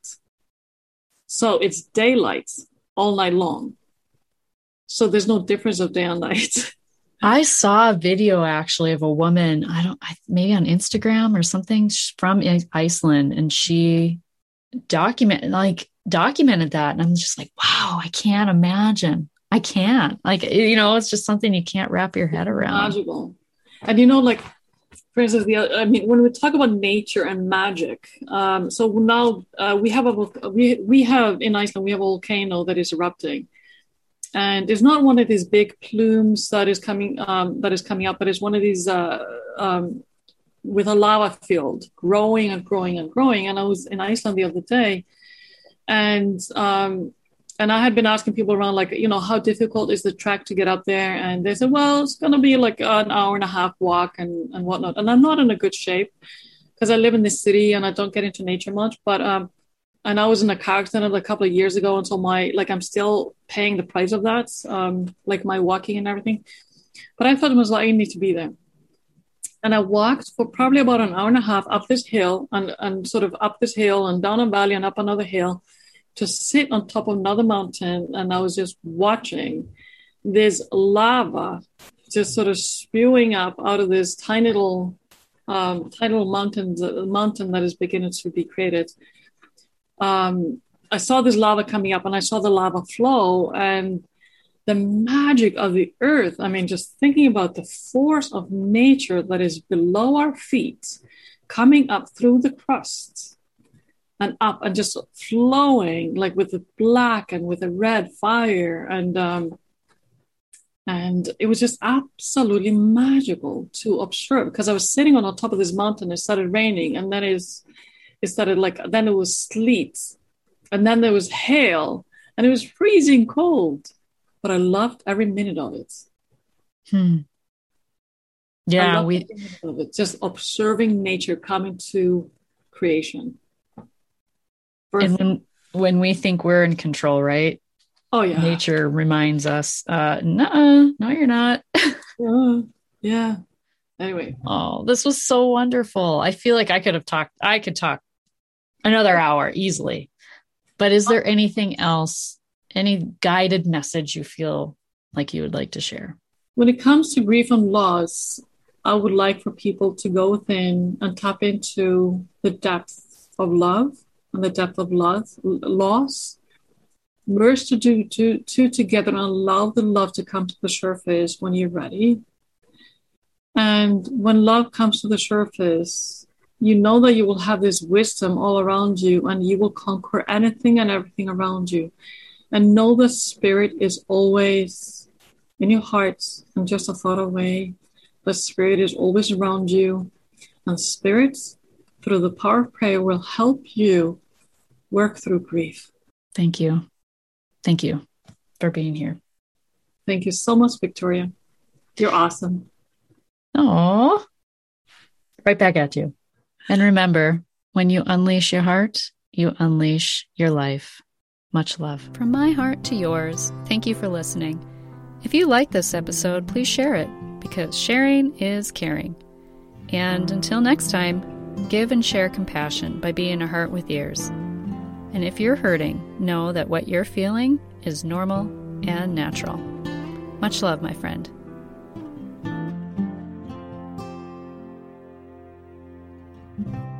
So it's daylight all night long. So there's no difference of day and night. I saw a video actually of a woman, I don't, maybe on Instagram or something from Iceland. And she documented, like documented that. And I'm just like, wow, I can't imagine. I can't. Like, you know, it's just something you can't wrap your head around. Magical. And, you know, like, for instance, the I mean, when we talk about nature and magic, um, so now uh, we have a we we have in Iceland we have a volcano that is erupting, and it's not one of these big plumes that is coming um, that is coming up, but it's one of these uh, um, with a lava field growing and growing and growing. And I was in Iceland the other day, and um, and I had been asking people around, like, you know, how difficult is the trek to get up there? And they said, well, it's going to be like an hour and a half walk and, and whatnot. And I'm not in a good shape because I live in the city and I don't get into nature much. But, um, and I was in a car accident a couple of years ago. And so my, like, I'm still paying the price of that, um, like my walking and everything. But I thought it was like, I need to be there. And I walked for probably about an hour and a half up this hill and, and sort of up this hill and down a valley and up another hill, to sit on top of another mountain. And I was just watching this lava just sort of spewing up out of this tiny little, um, tiny little mountain, uh, mountain that is beginning to be created. Um, I saw this lava coming up and I saw the lava flow and the magic of the earth. I mean, just thinking about the force of nature that is below our feet, coming up through the crust and up and just flowing like with the black and with the red fire. And, um, and it was just absolutely magical to observe because I was sitting on the top of this mountain. It started raining and then it's, it started like, then it was sleet and then there was hail and it was freezing cold, but I loved every minute of it. Hmm. Yeah, we every minute of it, just observing nature coming to creation. Birth. And when when we think we're in control, right? Oh yeah. Nature reminds us, uh, no, no, you're not. yeah. yeah. Anyway. Oh, this was so wonderful. I feel like I could have talked, I could talk another hour easily. But is there anything else, any guided message you feel like you would like to share? When it comes to grief and loss, I would like for people to go within and tap into the depth of love and the depth of love, loss. Merge the two, two, two together and allow the love to come to the surface when you're ready. And when love comes to the surface, you know that you will have this wisdom all around you and you will conquer anything and everything around you. And know the spirit is always in your heart and just a thought away. The spirit is always around you. And spirits, through the power of prayer, will help you work through grief. Thank you. Thank you for being here. Thank you so much, Victoria. You're awesome. Oh, right back at you. And remember, when you unleash your heart, you unleash your life. Much love. From my heart to yours, thank you for listening. If you like this episode, please share it, because sharing is caring. And until next time, give and share compassion by being a heart with ears. And if you're hurting, know that what you're feeling is normal and natural. Much love, my friend. Thank you.